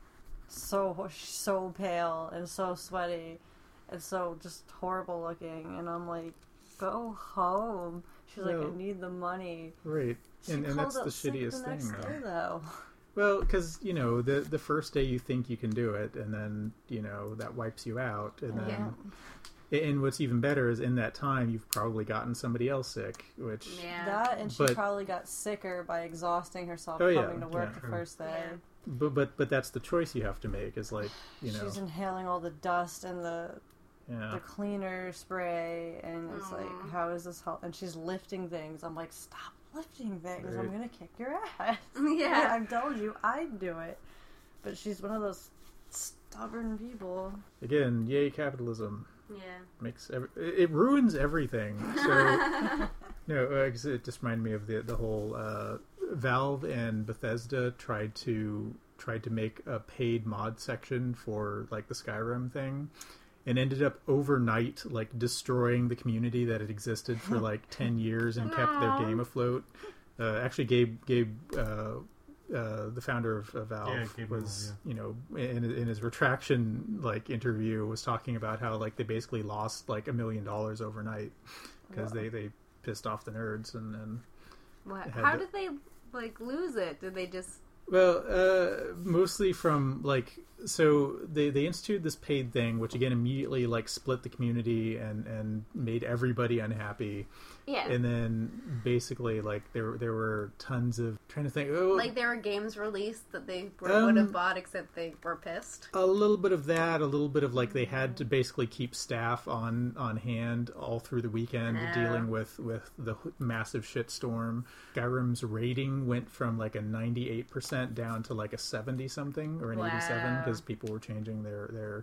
so pale and so sweaty and so just horrible looking, and I'm like, go home. She's like, I need the money. Right. She And called that's the out sick shittiest the next thing, day, though. Well, because the first day you think you can do it, and then that wipes you out, and then and what's even better is in that time you've probably gotten somebody else sick, which That, and she But- probably got sicker by exhausting herself Oh, yeah, coming to work yeah. the first day. Yeah. but that's the choice you have to make, is like She's inhaling all the dust and the cleaner spray, and it's like, how is this help? And she's lifting things. I'm like, stop lifting things. Right. I'm gonna kick your ass. Yeah. I've told you I'd do it. But she's one of those stubborn people. Again, yay capitalism. Yeah. It ruins everything. So no, 'cause it just reminded me of the whole Valve and Bethesda tried to make a paid mod section for like the Skyrim thing, and ended up overnight like destroying the community that had existed for like 10 years and kept their game afloat. Actually, Gabe the founder of Valve, Gabe was Newell, in his retraction like interview was talking about how like they basically lost like $1 million overnight because they pissed off the nerds and What? Had How to- did they like lose it? Did they just? well, mostly from like, so they instituted this paid thing, which again immediately like split the community and made everybody unhappy. Yeah. And then basically like there were tons of trying to think Like there were games released that they would have bought, except they were pissed. a little bit of that, a little bit of like they had to basically keep staff on hand all through the weekend dealing with the massive shitstorm. Skyrim's rating went from like a 98% down to like a 70 something or an 87 because people were changing their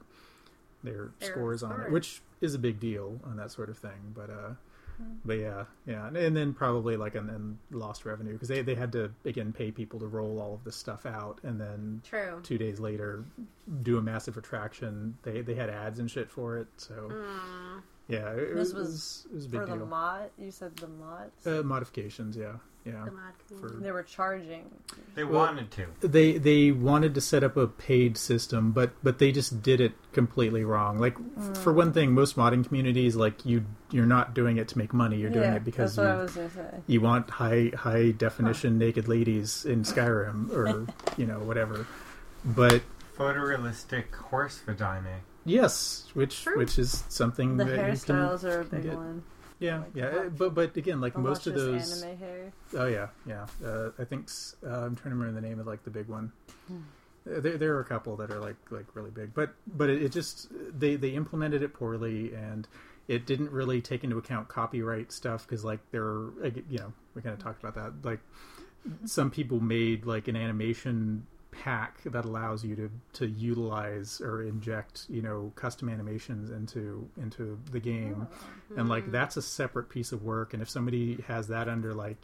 scores on it, which is a big deal on that sort of thing. But yeah, and then probably like and lost revenue because they had to again pay people to roll all of this stuff out, and then 2 days later do a massive retraction. They had ads and shit for it, so yeah, it This was a big For deal. the mod, you said the mods? Modifications, yeah. The mod community. They were charging. They wanted to. They wanted to set up a paid system, but they just did it completely wrong. Like for one thing, most modding communities, like you're not doing it to make money. You're doing it because that's what I was gonna say. you want high definition naked ladies in Skyrim or whatever. But Photorealistic horse vagina. yes, which is something The that hairstyles you can are a big get. one. Yeah, Like yeah, that. but again, like The most of luscious those. anime hair. Oh yeah. I think I'm trying to remember the name of like the big one. There are a couple that are like really big, but it just they implemented it poorly, and it didn't really take into account copyright stuff because like there are we kind of talked about that. Like some people made like an animation pack that allows you to utilize or inject custom animations into the game, and like that's a separate piece of work. And if somebody has that under like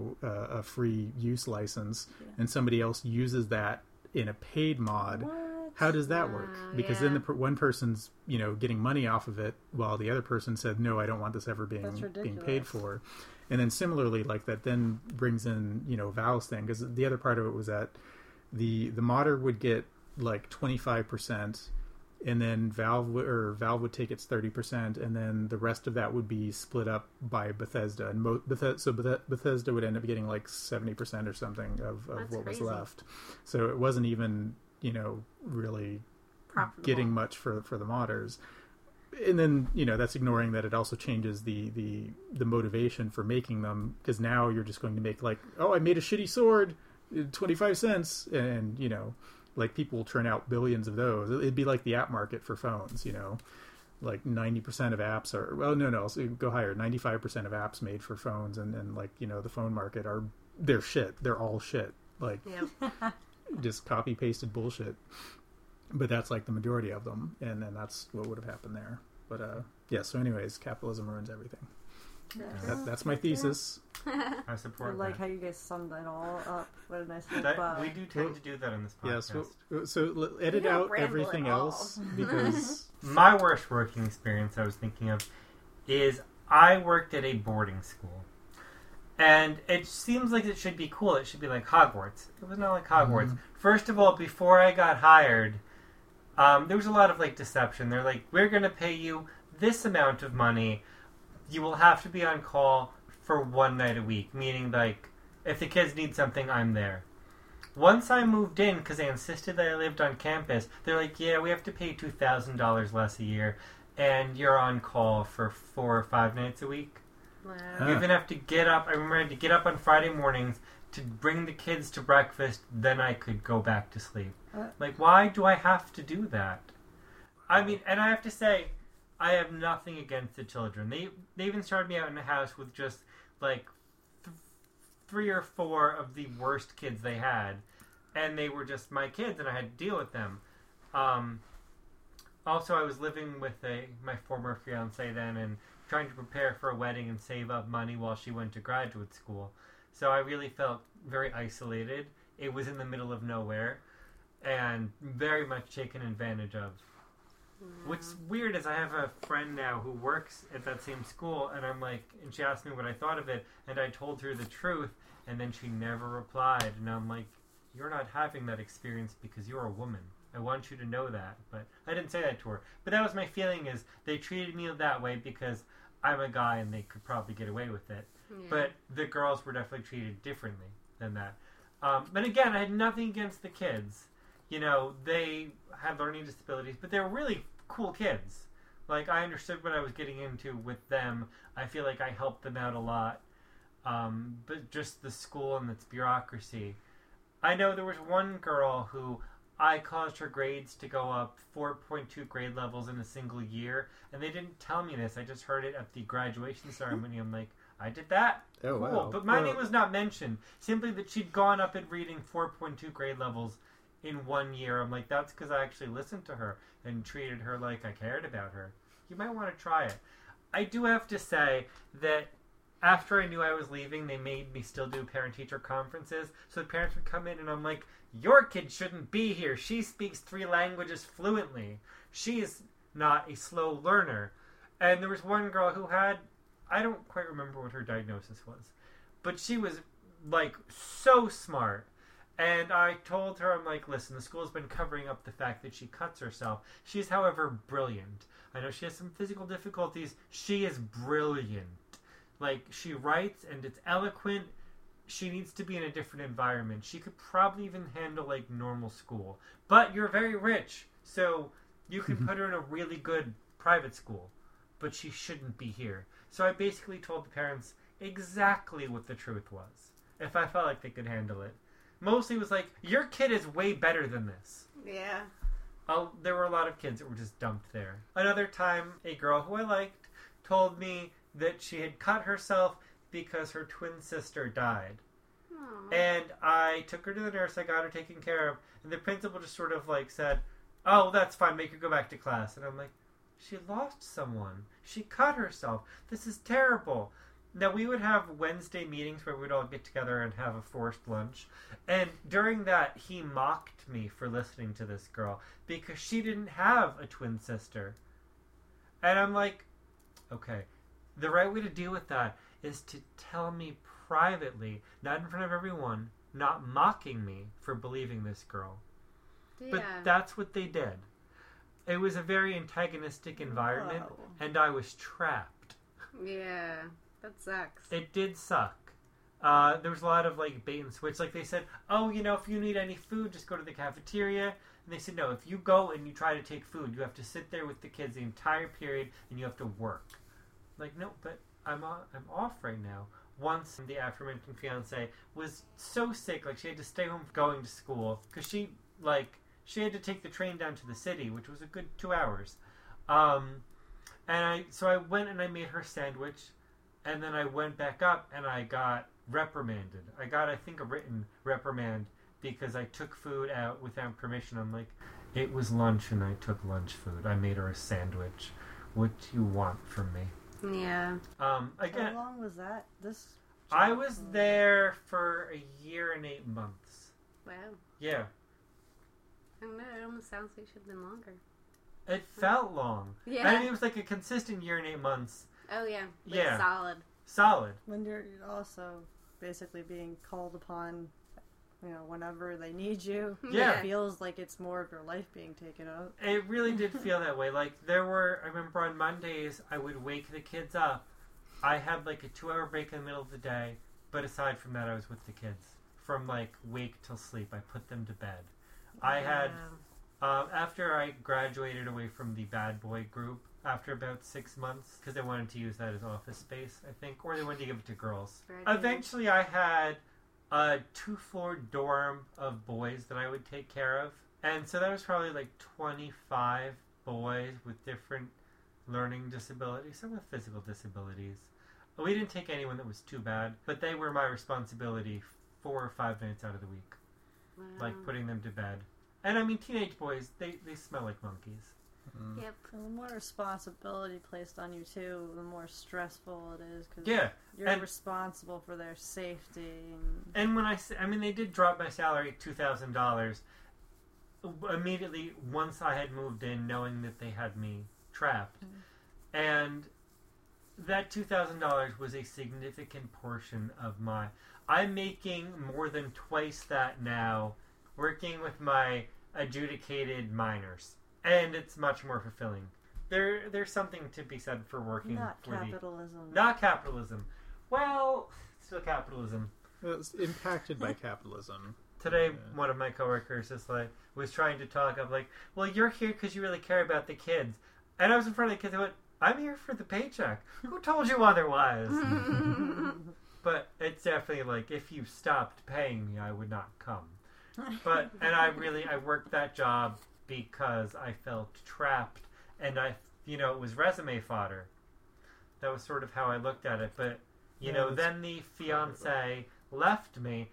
a free use license and somebody else uses that in a paid mod, how does that work? Because then one person's getting money off of it while the other person said no, I don't want this ever being paid for. And then similarly like that then brings in Valve's thing, because the other part of it was that the modder would get like 25%, and then Valve would take its 30%, and then the rest of that would be split up by Bethesda, and Bethesda would end up getting like 70% or something of what was left. So it wasn't even really Profitable. getting much for the modders. And then that's ignoring that it also changes the motivation for making them, because now you're just going to make like, oh, I made a shitty sword. 25 cents, and like people will turn out billions of those. It'd be like the app market for phones, like 90% of apps are, well, no, so go higher, 95% of apps made for phones, and like, the phone market they're shit. They're all shit. Like, just copy pasted bullshit. But that's like the majority of them, and then that's what would have happened there. But so anyways, capitalism ruins everything. That's my thesis. I support I like that. how you guys summed it all up. What a nice little That, we do tend to do that on this podcast. Yeah, so edit We don't out ramble everything at all. else, because My worst working experience I was thinking of is I worked at a boarding school. And it seems like it should be cool. It should be like Hogwarts. It was not like Hogwarts. First of all, before I got hired, there was a lot of like deception. They're like, we're going to pay you this amount of money. You will have to be on call for one night a week. Meaning, like, if the kids need something, I'm there. Once I moved in, because they insisted that I lived on campus, they're like, yeah, we have to pay $2,000 less a year. And you're on call for 4 or 5 nights a week. Wow. You even have to get up. I remember I had to get up on Friday mornings to bring the kids to breakfast. Then I could go back to sleep. Like, why do I have to do that? I mean, and I have to say, I have nothing against the children. They even started me out in a house with just like 3 or 4 of the worst kids they had, and they were just my kids, and I had to deal with them. Also, I was living with my former fiance then, and trying to prepare for a wedding and save up money while she went to graduate school. So I really felt very isolated. It was in the middle of nowhere, and very much taken advantage of. What's weird is I have a friend now who works at that same school, and I'm like, and she asked me what I thought of it, and I told her the truth, and then she never replied, and I'm like, you're not having that experience because you're a woman. I want you to know that. But I didn't say that to her. But that was my feeling, is they treated me that way because I'm a guy and they could probably get away with it. Yeah. But the girls were definitely treated differently than that. But again, I had nothing against the kids. They had learning disabilities, but they were really cool kids. Like, I understood what I was getting into with them. I feel like I helped them out a lot. But just the school and its bureaucracy. I know there was one girl who I caused her grades to go up 4.2 grade levels in a single year, and they didn't tell me this. I just heard it at the graduation ceremony. I'm like, I did that. Oh, cool. wow. But my name was not mentioned. Simply that she'd gone up at reading 4.2 grade levels in 1 year. I'm like, that's because I actually listened to her and treated her like I cared about her. You might want to try it. I do have to say that after I knew I was leaving, they made me still do parent-teacher conferences. So the parents would come in, and I'm like, your kid shouldn't be here. She speaks 3 languages fluently. She is not a slow learner. And there was one girl who had, I don't quite remember what her diagnosis was, but she was, like, so smart. And I told her, I'm like, listen, the school's been covering up the fact that she cuts herself. She's, however, brilliant. I know she has some physical difficulties. She is brilliant. Like, she writes, and it's eloquent. She needs to be in a different environment. She could probably even handle, like, normal school. But you're very rich, so you can put her in a really good private school. But she shouldn't be here. So I basically told the parents exactly what the truth was, if I felt like they could handle it. Mostly it was like, your kid is way better than this. Yeah. There were a lot of kids that were just dumped there. Another time, a girl who I liked told me that she had cut herself because her twin sister died. Aww. And I took her to the nurse, I got her taken care of, and the principal just sort of like said, oh, that's fine, make her go back to class. And I'm like, she lost someone. She cut herself. This is terrible. Now, we would have Wednesday meetings where we'd all get together and have a forced lunch. And during that, he mocked me for listening to this girl because she didn't have a twin sister. And I'm like, okay, the right way to deal with that is to tell me privately, not in front of everyone, not mocking me for believing this girl. Yeah. But that's what they did. It was a very antagonistic environment, Whoa. and I was trapped. Yeah. That sucks. It did suck. There was a lot of like bait and switch. Like they said, oh, if you need any food, just go to the cafeteria. And they said, no, if you go and you try to take food, you have to sit there with the kids the entire period and you have to work. Like, no, but I'm off right now. once the aforementioned fiance was so sick, like she had to stay home going to school because she had to take the train down to the city, which was a good 2 hours. So I went and I made her sandwich, and then I went back up and I got reprimanded. I got, I think, a written reprimand because I took food out without permission. I'm like, it was lunch and I took lunch food. I made her a sandwich. What do you want from me? Yeah. Again, How long was that? I was there for a year and 8 months. Wow. Yeah. I don't know. It almost sounds like it should have been longer. It felt long. Yeah. I mean, it was like a consistent year and 8 months. Oh, yeah. Like Yeah. solid. Solid. When you're also basically being called upon, whenever they need you. Yeah. It feels like it's more of your life being taken up. It really did feel that way. Like, I remember on Mondays, I would wake the kids up. I had like a 2-hour break in the middle of the day, but aside from that, I was with the kids. From like wake till sleep, I put them to bed. I had, after I graduated away from the bad boy group, after about 6 months, because they wanted to use that as office space, I think, or they wanted to give it to girls. Right. Eventually, I had a 2-floor dorm of boys that I would take care of. And so that was probably like 25 boys with different learning disabilities, some with physical disabilities. We didn't take anyone that was too bad, but they were my responsibility 4 or 5 nights out of the week. Wow. Like putting them to bed. And I mean, teenage boys, they smell like monkeys. Yep. And the more responsibility placed on you too, the more stressful it is because Yeah. you're responsible for their safety. And when they did drop my salary $2,000 immediately once I had moved in, knowing that they had me trapped. And that $2,000 was a significant portion of I'm making more than twice that now, working with my adjudicated minors. And it's much more fulfilling. There's something to be said for working Not for capitalism. Not capitalism. Well, still capitalism. It's impacted by capitalism. Today, Yeah. one of my coworkers was trying to talk. I'm like, well, you're here because you really care about the kids. And I was in front of the kids. I went, I'm here for the paycheck. Who told you otherwise? But it's definitely like, if you stopped paying me, I would not come. And I worked that job because I felt trapped. And it was resume fodder. That was sort of how I looked at it. But, then the fiance left me.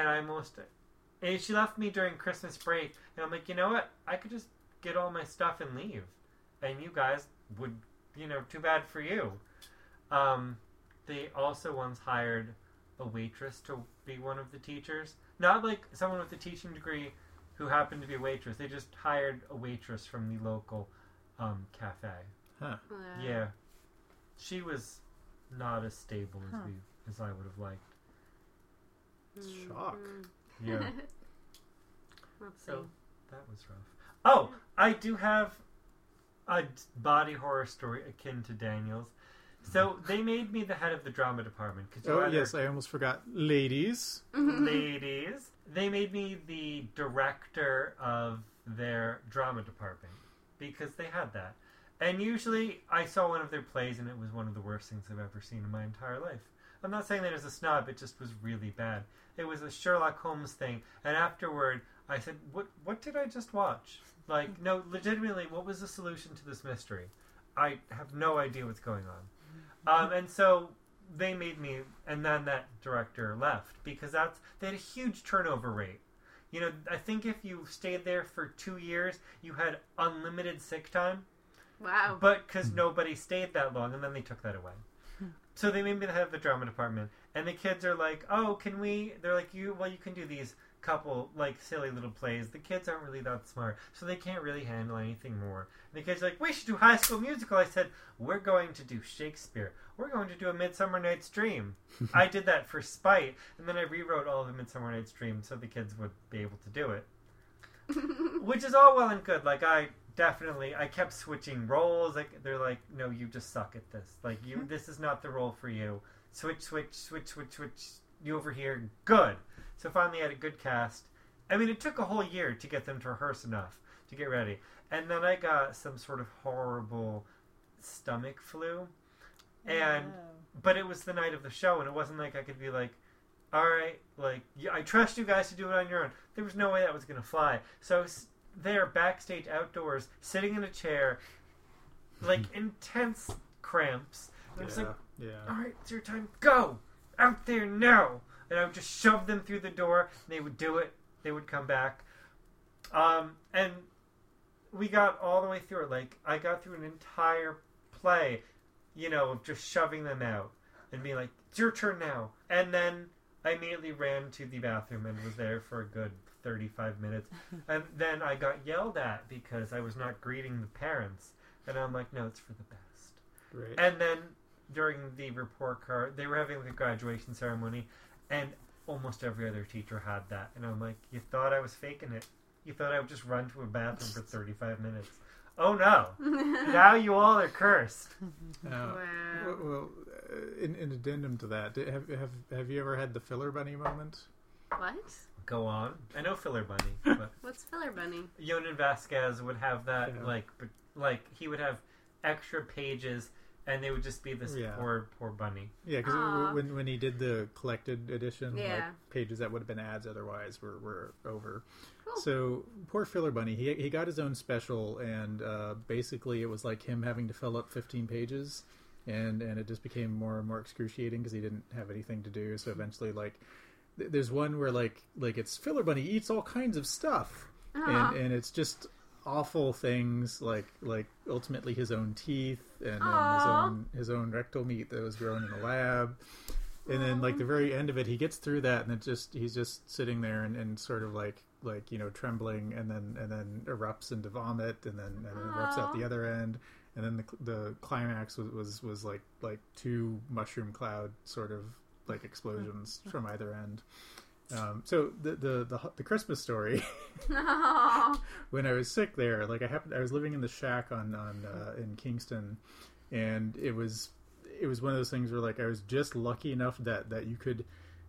And she left me during Christmas break. And I'm like, you know what? I could just get all my stuff and leave. And you guys would, too bad for you. They also once hired a waitress to be one of the teachers. Not like someone with a teaching degree who happened to be a waitress. They just hired a waitress from the local cafe. Huh. Wow. Yeah. She was not as stable as I would have liked. Shock. Yeah. Let's see. So that was rough. Oh, I do have a body horror story akin to Daniel's. So they made me the head of the drama department. Yes, I almost forgot. Ladies. Ladies. They made me the director of their drama department because they had that. And usually I saw one of their plays and it was one of the worst things I've ever seen in my entire life. I'm not saying that as a snob, it just was really bad. It was a Sherlock Holmes thing, and afterward I said, what did I just watch? Like, no, legitimately, what was the solution to this mystery? I have no idea what's going on. And so they made me, and then that director left, because they had a huge turnover rate. I think if you stayed there for 2 years, you had unlimited sick time. Wow. But because nobody stayed that long, and then they took that away. So they made me the head of the drama department, and the kids are like, "Oh, can we?" They're like, you can do these couple silly little plays. The kids aren't really that smart, so they can't really handle anything more. And the kids are like, "We should do High School Musical." I said, "We're going to do Shakespeare. We're going to do A Midsummer Night's Dream." I did that for spite, and then I rewrote all of A Midsummer Night's Dream so the kids would be able to do it, which is all well and good. Like I kept switching roles. Like they're like, "No, you just suck at this. Like this is not the role for you. Switch. You over here, good." So finally, I had a good cast. I mean, it took a whole year to get them to rehearse enough to get ready, and then I got some sort of horrible stomach flu, And No. but it was the night of the show, and it wasn't like I could be like, all right, like, I trust you guys to do it on your own. There was no way that was going to fly. So I was there backstage outdoors, sitting in a chair, like intense cramps. And I was like, all right, it's your time. Go out there now. And I would just shove them through the door. And they would do it. They would come back. And we got all the way through it. Like, I got through an entire play, of just shoving them out and being like, it's your turn now. And then I immediately ran to the bathroom and was there for a good 35 minutes. And then I got yelled at because I was not greeting the parents. And I'm like, no, it's for the best. Right. And then during the report card, they were having the graduation ceremony, and almost every other teacher had that. And I'm like, you thought I was faking it. You thought I would just run to a bathroom for 35 minutes. Oh no. Now you all are cursed. Wow. Well, in addendum to that, have you ever had the filler bunny moment? What? Go on. I know Filler Bunny, but What's Filler Bunny? Yonan Vasquez would have that, Yeah. like he would have extra pages, and they would just be this Yeah. poor bunny. Yeah, because Aw. when he did the collected edition, like Yeah. pages that would have been ads otherwise were over. Cool. So poor Filler Bunny, he got his own special, and basically it was like him having to fill up 15 pages, and it just became more and more excruciating because he didn't have anything to do. So eventually, like, there's one where like it's Filler Bunny eats all kinds of stuff, Aw. and it's just awful things like ultimately his own teeth and Aw. his own rectal meat that was grown in the lab. And then like the very end of it, he gets through that, and he's just sitting there and sort of like trembling, and then erupts into vomit, and then erupts out the other end, and then the climax was like two mushroom cloud sort of like explosions from either end. So the Christmas story. No. When I was sick there, like I was living in the shack in Kingston, and it was one of those things where like I was just lucky enough that you could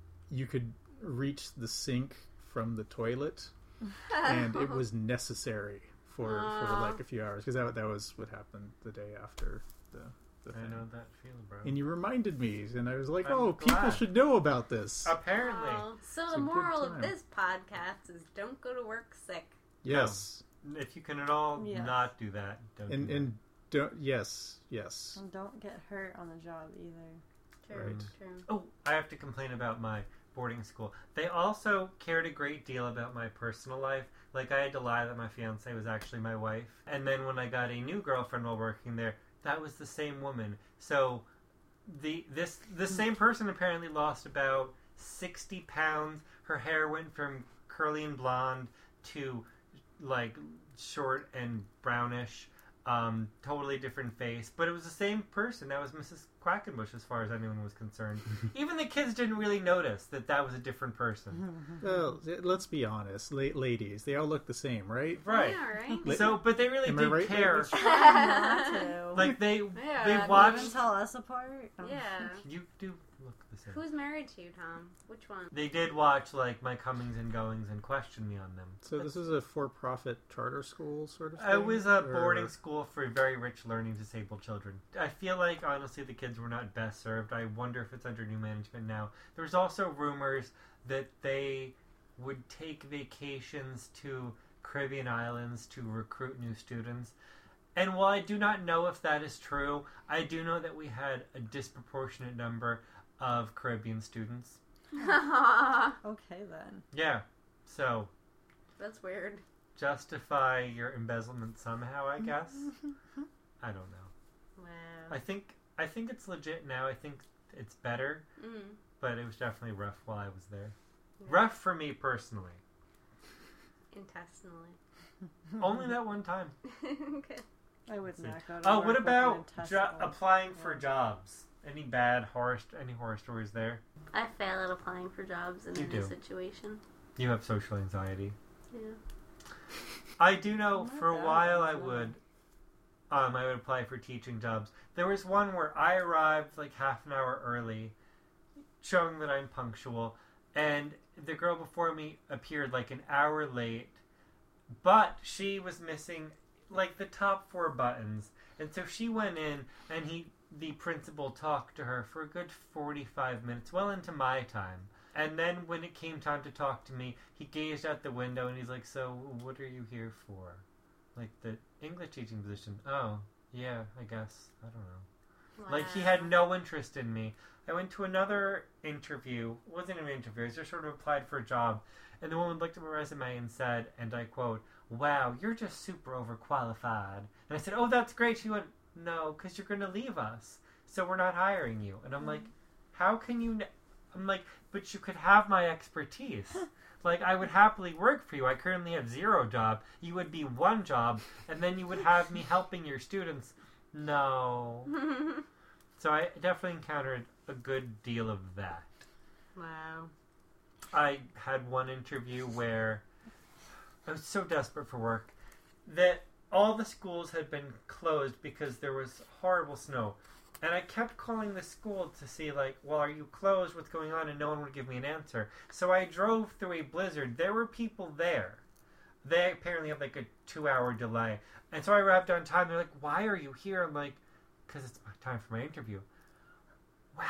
reach the sink from the toilet, and it was necessary for like a few hours, because that was what happened the day after the I thing. know that feeling, bro. And you reminded me, and I was like, I'm oh, people glad. should know about this. Apparently. Oh, so It's the a good moral of time. this podcast is don't go to work sick. Yes, If you can at all Yes. not do that, don't do that. and don't yes. And don't get hurt on the job either. True, Right. true. Oh, I have to complain about my boarding school. They also cared a great deal about my personal life. Like, I had to lie that my fiance was actually my wife. And then when I got a new girlfriend while working there, that was the same woman. So the same person apparently lost about 60 pounds. Her hair went from curly and blonde to like short and brownish. Totally different face, but it was the same person. That was Mrs. Quackenbush, as far as anyone was concerned. Even the kids didn't really notice that was a different person. Well, let's be honest, ladies, they all look the same, right? Right. Yeah, right. So, but they really Am I did right, care. ladies? Not to. Like they Yeah, they I Even watched. tell us apart. Yeah. You do look the same. Who's married to you, Tom? Which one? They did watch like my comings and goings and question me on them. So this is a for-profit charter school sort of thing? It was a Or- boarding school for very rich learning disabled children. I feel like, honestly, the kids were not best served. I wonder if it's under new management now. There's also rumors that they would take vacations to Caribbean islands to recruit new students. And while I do not know if that is true, I do know that we had a disproportionate number of Caribbean students. Okay then. Yeah. So, That's weird. justify your embezzlement somehow, I guess. I don't know. Wow. I think it's legit now. I think it's better, but it was definitely rough while I was there. Rough for me personally. Intestinally. Only that one time. Okay. I would See. not go to Oh, work what with an about intestinal applying for one. jobs? Any bad horror stories there? I fail at applying for jobs in You any do. situation. You have social anxiety. Yeah. I do know Not for a that while much, I no. would apply for teaching jobs. There was one where I arrived like half an hour early, showing that I'm punctual, and the girl before me appeared like an hour late, but she was missing like the top 4 buttons, and so she went in and he the principal talked to her for a good 45 minutes, well into my time. And then when it came time to talk to me, he gazed out the window and he's like, so what are you here for? Like, the English teaching position. Oh, yeah, I guess. I don't know. Wow. Like, he had no interest in me. I went to another interview. It wasn't an interview. I just sort of applied for a job. And the woman looked at my resume and said, and I quote, wow, you're just super overqualified. And I said, oh, that's great. She went, no, because you're going to leave us. So we're not hiring you. And I'm like, how can you... I'm like, but you could have my expertise. Like, I would happily work for you. I currently have 0 job. You would be 1 job. And then you would have me helping your students. No. So I definitely encountered a good deal of that. Wow. I had one interview where I was so desperate for work that all the schools had been closed because there was horrible snow. And I kept calling the school to see, like, well, are you closed? What's going on? And no one would give me an answer. So I drove through a blizzard. There were people there. They apparently had, like, a 2-hour delay. And so I arrived on time. They're like, why are you here? I'm like, because it's my time for my interview. Wow.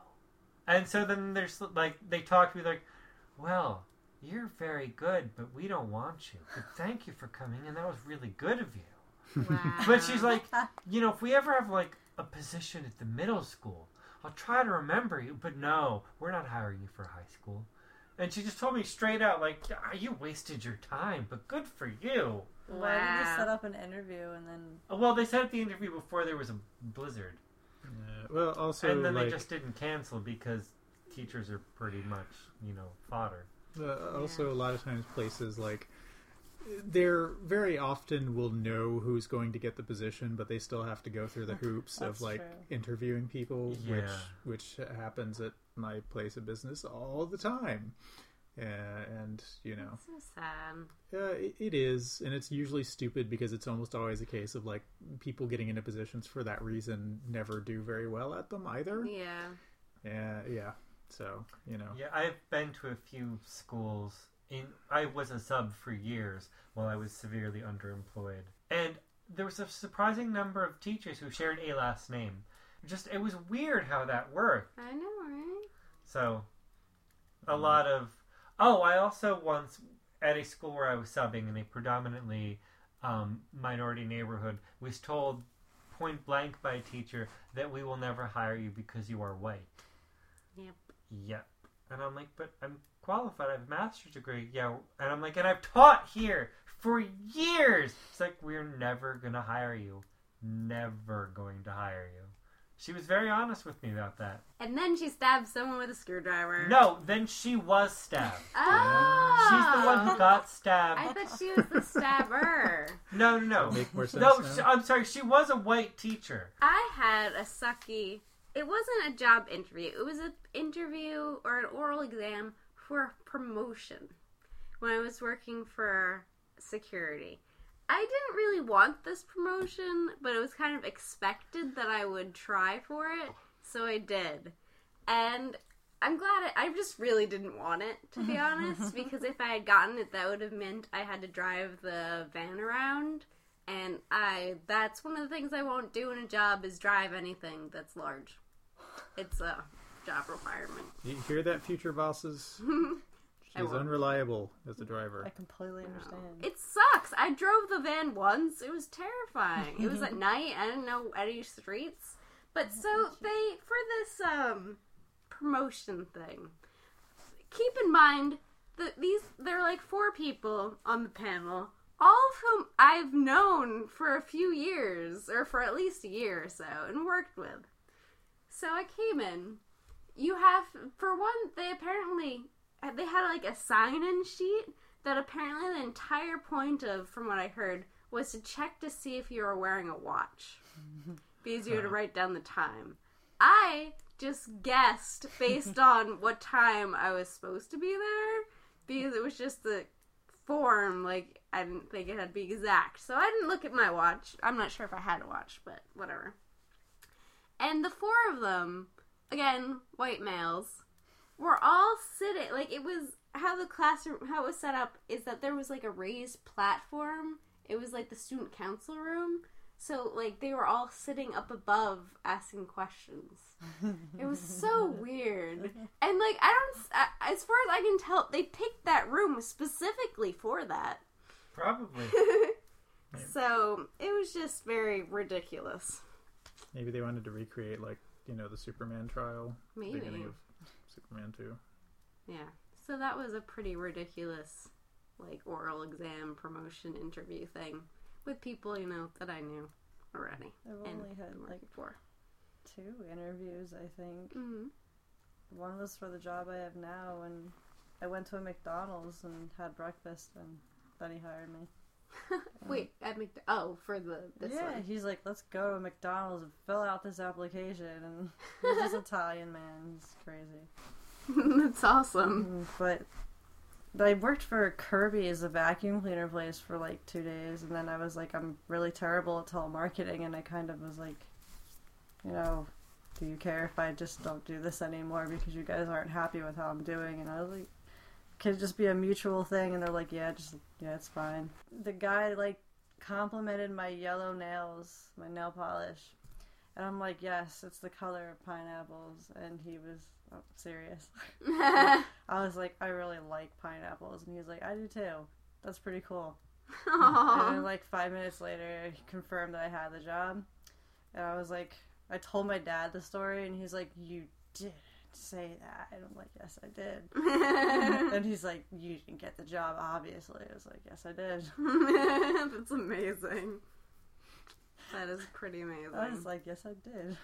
And so then there's, like, they talk to me like, well, you're very good, but we don't want you. But thank you for coming, and that was really good of you. Wow. But she's like, you know, if we ever have, like, a position at the middle school, I'll try to remember you, but no, we're not hiring you for high school. And she just told me straight out, like, you wasted your time, but good for you. Why did you set up an interview and then... Well, they set up the interview before there was a blizzard. Well, also, and then like, they just didn't cancel because teachers are pretty much, you know, fodder. Also, a lot of times places, like, they're very often will know who's going to get the position, but they still have to go through the hoops of, like, true. interviewing people, Yeah. which happens at my place of business all the time. And, you know, So sad. it is, and it's usually stupid because it's almost always a case of, like, people getting into positions for that reason never do very well at them either. Yeah. Yeah, so, you know. Yeah, I've been to a few schools. I was a sub for years while I was severely underemployed. And there was a surprising number of teachers who shared a last name. It was weird how that worked. I know, right? So, a lot of... Oh, I also once, at a school where I was subbing in a predominantly minority neighborhood, was told point blank by a teacher that we will never hire you because you are white. Yep. And I'm like, but I'm qualified. I have a master's degree. Yeah. And I'm like, and I've taught here for years. It's like, we're never going to hire you. Never going to hire you. She was very honest with me about that. And then she stabbed someone with a screwdriver. No, then she was stabbed. Oh! She's the one who got stabbed. I thought she was the stabber. No. Make more sense No, now? I'm sorry. She was a white teacher. I had a sucky... It wasn't a job interview. It was an interview or an oral exam for a promotion when I was working for security. I didn't really want this promotion, but it was kind of expected that I would try for it, so I did. And I'm glad I just really didn't want it, to be honest, because if I had gotten it, that would have meant I had to drive the van around, and that's one of the things I won't do in a job is drive anything that's large. It's a job requirement. You hear that, future bosses? She's unreliable as a driver. I completely understand. It sucks. I drove the van once. It was terrifying. It was at night. I didn't know any streets. But so they, for this promotion thing, keep in mind that there are like 4 people on the panel, all of whom I've known for a few years, or for at least a year or so, and worked with. So I came in. You have, for one, they had like a sign-in sheet that apparently the entire point of, from what I heard, was to check to see if you were wearing a watch. Because you had to write down the time. I just guessed based on what time I was supposed to be there, because it was just the form, like, I didn't think it had to be exact. So I didn't look at my watch. I'm not sure if I had a watch, but whatever. And the 4 of them, again, white males, were all sitting, like, it was, how the classroom, how it was set up is that there was, like, a raised platform. It was, like, the student council room. So, like, they were all sitting up above asking questions. It was so weird. And, like, as far as I can tell, they picked that room specifically for that. Probably. So, it was just very ridiculous. Maybe they wanted to recreate, like, the Superman trial. Maybe. Beginning of Superman 2. Yeah. So that was a pretty ridiculous, like, oral exam promotion interview thing with people, that I knew already. I've only had, like, 4. 2 interviews, I think. Mm-hmm. One was for the job I have now, and I went to a McDonald's and had breakfast, and then he hired me. Wait, at for this one. He's like, let's go to McDonald's and fill out this application, and he's this Italian man. He's crazy. That's awesome. But I worked for Kirby as a vacuum cleaner place for like 2 days, and then I was like, I'm really terrible at telemarketing, and I kind of was like, do you care if I just don't do this anymore because you guys aren't happy with how I'm doing? And I was like, can it just be a mutual thing? And they're like, yeah, it's fine. The guy like complimented my yellow nails, my nail polish, and I'm like, yes, it's the color of pineapples. And he was serious. I was like, I really like pineapples, and he was like, I do too. That's pretty cool. Aww. And then, like 5 minutes later, he confirmed that I had the job, and I was like, I told my dad the story, and he's like, you didn't say that. And I'm like, yes, I did. And he's like, you didn't get the job, obviously. I was like, yes, I did. That's amazing. That is pretty amazing. I was like, yes, I did.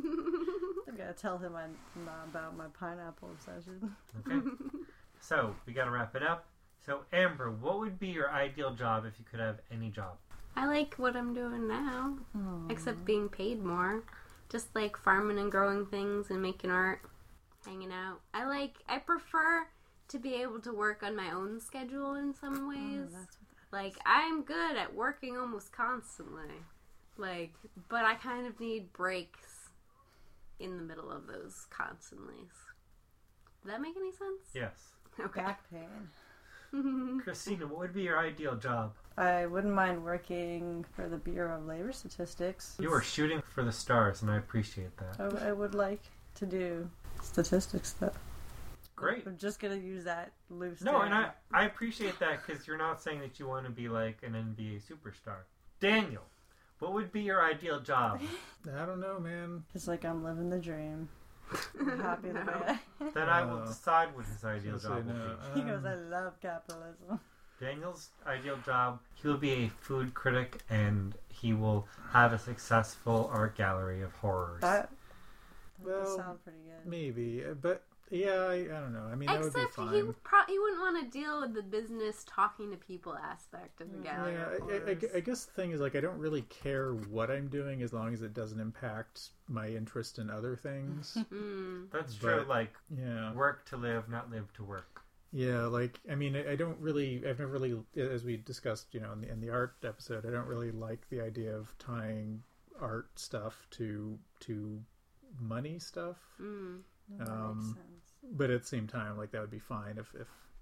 I gotta tell him about my pineapple obsession. Okay. So, we gotta wrap it up. So, Amber, what would be your ideal job if you could have any job? I like what I'm doing now, Aww. except being paid more. Just like farming and growing things and making art, hanging out. I prefer to be able to work on my own schedule in some ways. Oh, that's what Like, I'm good at working almost constantly. Like, but I kind of need breaks in the middle of those constantly. Does that make any sense? Yes. Okay. back pain. Christina, what would be your ideal job? I wouldn't mind working for the Bureau of Labor Statistics. You are shooting for the stars, and I appreciate that. I would like to do statistics stuff. Great. I'm just gonna use that loose. No, term. and I appreciate that because you're not saying that you want to be like an NBA superstar. Daniel, what would be your ideal job? I don't know, man. It's like I'm living the dream. I'm happy the way Then I will decide what his ideal job will be. He goes, I love capitalism. Daniel's ideal job, he will be a food critic and he will have a successful art gallery of horrors. That Well, sound pretty good. Maybe, but yeah, I don't know. I mean, that would be Except fine. he wouldn't want to deal with the business talking to people aspect of the gallery. Yeah, of horrors. I guess the thing is, like, I don't really care what I'm doing as long as it doesn't impact my interest in other things. That's true, But- like Yeah. work to live, not live to work. Yeah, like, I mean, I've never really, as we discussed, in the art episode, I don't really like the idea of tying art stuff to money stuff. That makes sense. But at the same time, like, that would be fine if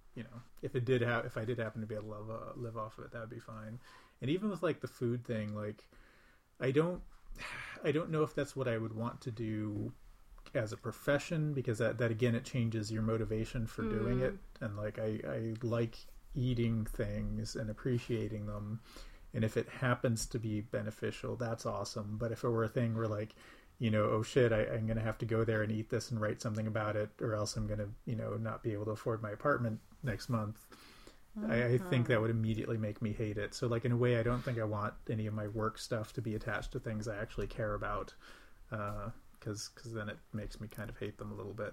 I did happen to be able to live off of it, that would be fine. And even with like the food thing, like, I don't know if that's what I would want to do as a profession, because that again, it changes your motivation for doing it. And like, I like eating things and appreciating them, and if it happens to be beneficial, that's awesome. But if it were a thing where, like, oh shit, I'm gonna have to go there and eat this and write something about it, or else I'm gonna not be able to afford my apartment next month, I think that would immediately make me hate it. So, like, in a way, I don't think I want any of my work stuff to be attached to things I actually care about, because then it makes me kind of hate them a little bit.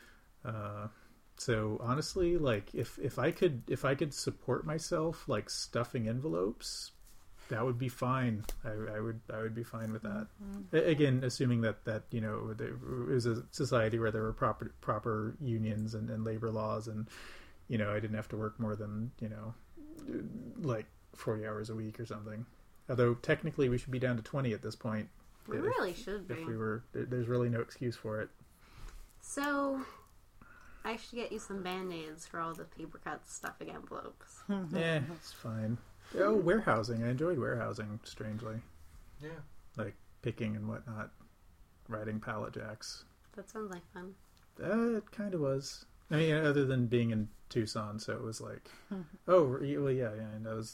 So honestly, like, if I could support myself, like, stuffing envelopes, that would be fine. I would be fine with that. Again, assuming that it was a society where there were proper unions and labor laws, and I didn't have to work more than like 40 hours a week or something. Although technically we should be down to 20 at this point. We really should be. If we were, there's really no excuse for it. So, I should get you some Band-Aids for all the paper cuts, stuffing envelopes. It's fine. Oh, warehousing. I enjoyed warehousing, strangely. Yeah. Like picking and whatnot, riding pallet jacks. That sounds like fun. It kind of was. I mean, other than being in Tucson, so it was like, oh, well, yeah, and that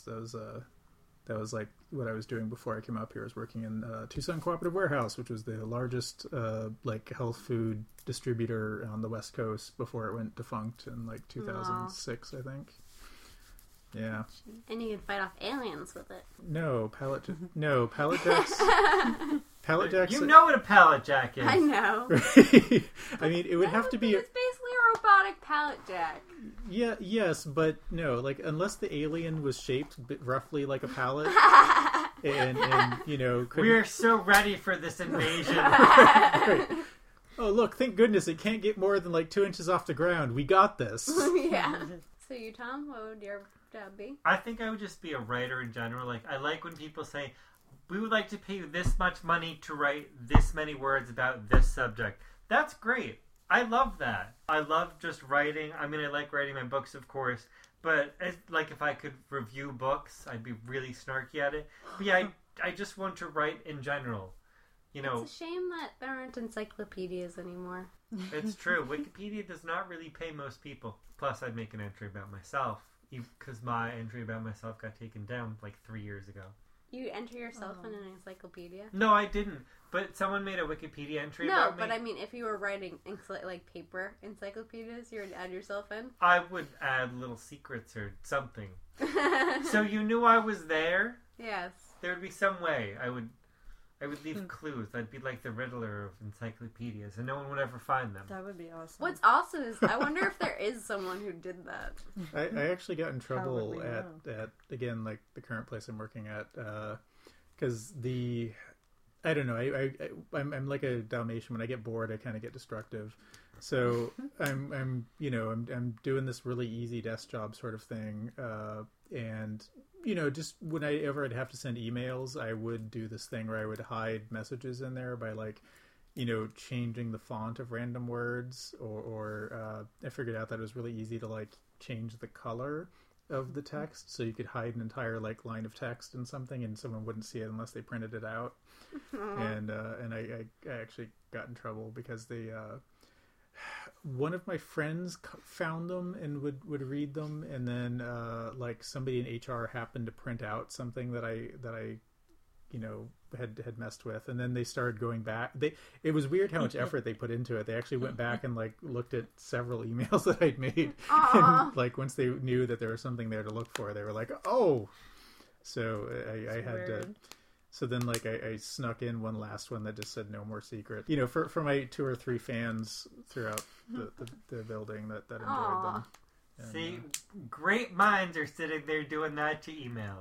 was like what I was doing before I came up here. I was working in Tucson Cooperative Warehouse, which was the largest like health food distributor on the West Coast before it went defunct in like 2006, I think. Yeah. And you can fight off aliens with it. No pallet jacks. Pallet jacks. You know what a pallet jack is. I know. I mean, it would have to be. It's basically a robotic pallet jack. Yeah, yes, but no, like unless the alien was shaped roughly like a pallet, and you know, we're so ready for this invasion. Right. Oh, look! Thank goodness it can't get more than like 2 inches off the ground. We got this. Yeah. So you, Tom, what would your job be? I think I would just be a writer in general. Like I like when people say, "We would like to pay you this much money to write this many words about this subject." That's great. I love that. I love just writing. I mean, I like writing my books, of course, but like if I could review books, I'd be really snarky at it. But yeah, I just want to write in general. You know, it's a shame that there aren't encyclopedias anymore. It's true. Wikipedia does not really pay most people. Plus, I'd make an entry about myself because my entry about myself got taken down like 3 years ago. You enter yourself in an encyclopedia? No, I didn't. But someone made a Wikipedia entry about me. No, but I mean, if you were writing like paper encyclopedias, you would add yourself in? I would add little secrets or something. So you knew I was there? Yes. There would be some way I would leave clues. I'd be like the Riddler of encyclopedias, and no one would ever find them. That would be awesome. What's awesome is I wonder if there is someone who did that. I actually got in trouble at again like the current place I'm working at because I don't know I'm like a Dalmatian. When I get bored, I kind of get destructive. So I'm doing this really easy desk job sort of thing, and you know, just whenever I'd have to send emails, I would do this thing where I would hide messages in there by like, you know, changing the font of random words, or I figured out that it was really easy to like change the color of the text, so you could hide an entire like line of text in something, and someone wouldn't see it unless they printed it out. And I actually got in trouble because they one of my friends found them and would read them, and then like somebody in HR happened to print out something that I you know had messed with, and then they started going back. It was weird how much effort they put into it. They actually went back and like looked at several emails that I'd made, and like once they knew that there was something there to look for, they were like, oh. So I had to. So then, like, I snuck in one last one that just said "no more secret." You know, for my 2 or 3 fans throughout the building that enjoyed them. And, see, great minds are sitting there doing that to emails.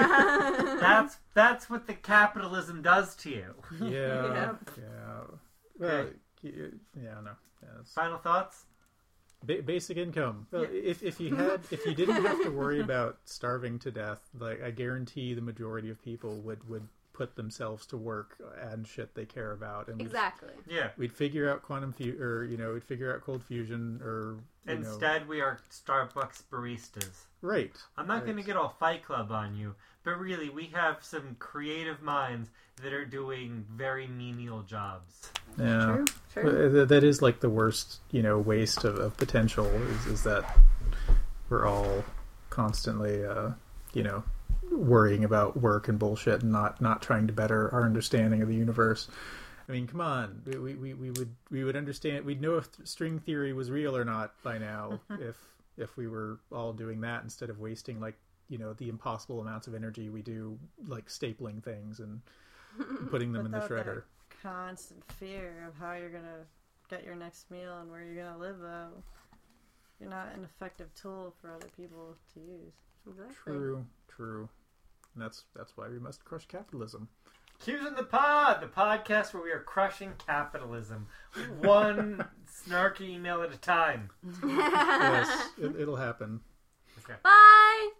that's what the capitalism does to you. Yeah. Well, no. Final thoughts. Basic income. Well, if you didn't have to worry about starving to death, like I guarantee the majority of people would put themselves to work and shit they care about. And exactly. We'd figure out we'd figure out cold fusion, or instead we are Starbucks baristas. Right. I'm not going to get all Fight Club on you, but really we have some creative minds that are doing very menial jobs. Yeah. True. That is like the worst, waste of potential is that we're all constantly, worrying about work and bullshit and not trying to better our understanding of the universe. I mean, come on, we would understand. We'd know if string theory was real or not by now if we were all doing that instead of wasting the impossible amounts of energy we do like stapling things and putting them in the shredder. Constant fear of how you're gonna get your next meal and where you're gonna live, though. You're not an effective tool for other people to use. Exactly. True. And that's why we must crush capitalism. Cues in the Pod, the podcast where we are crushing capitalism, one snarky email at a time. Yes, it'll happen. Okay. Bye.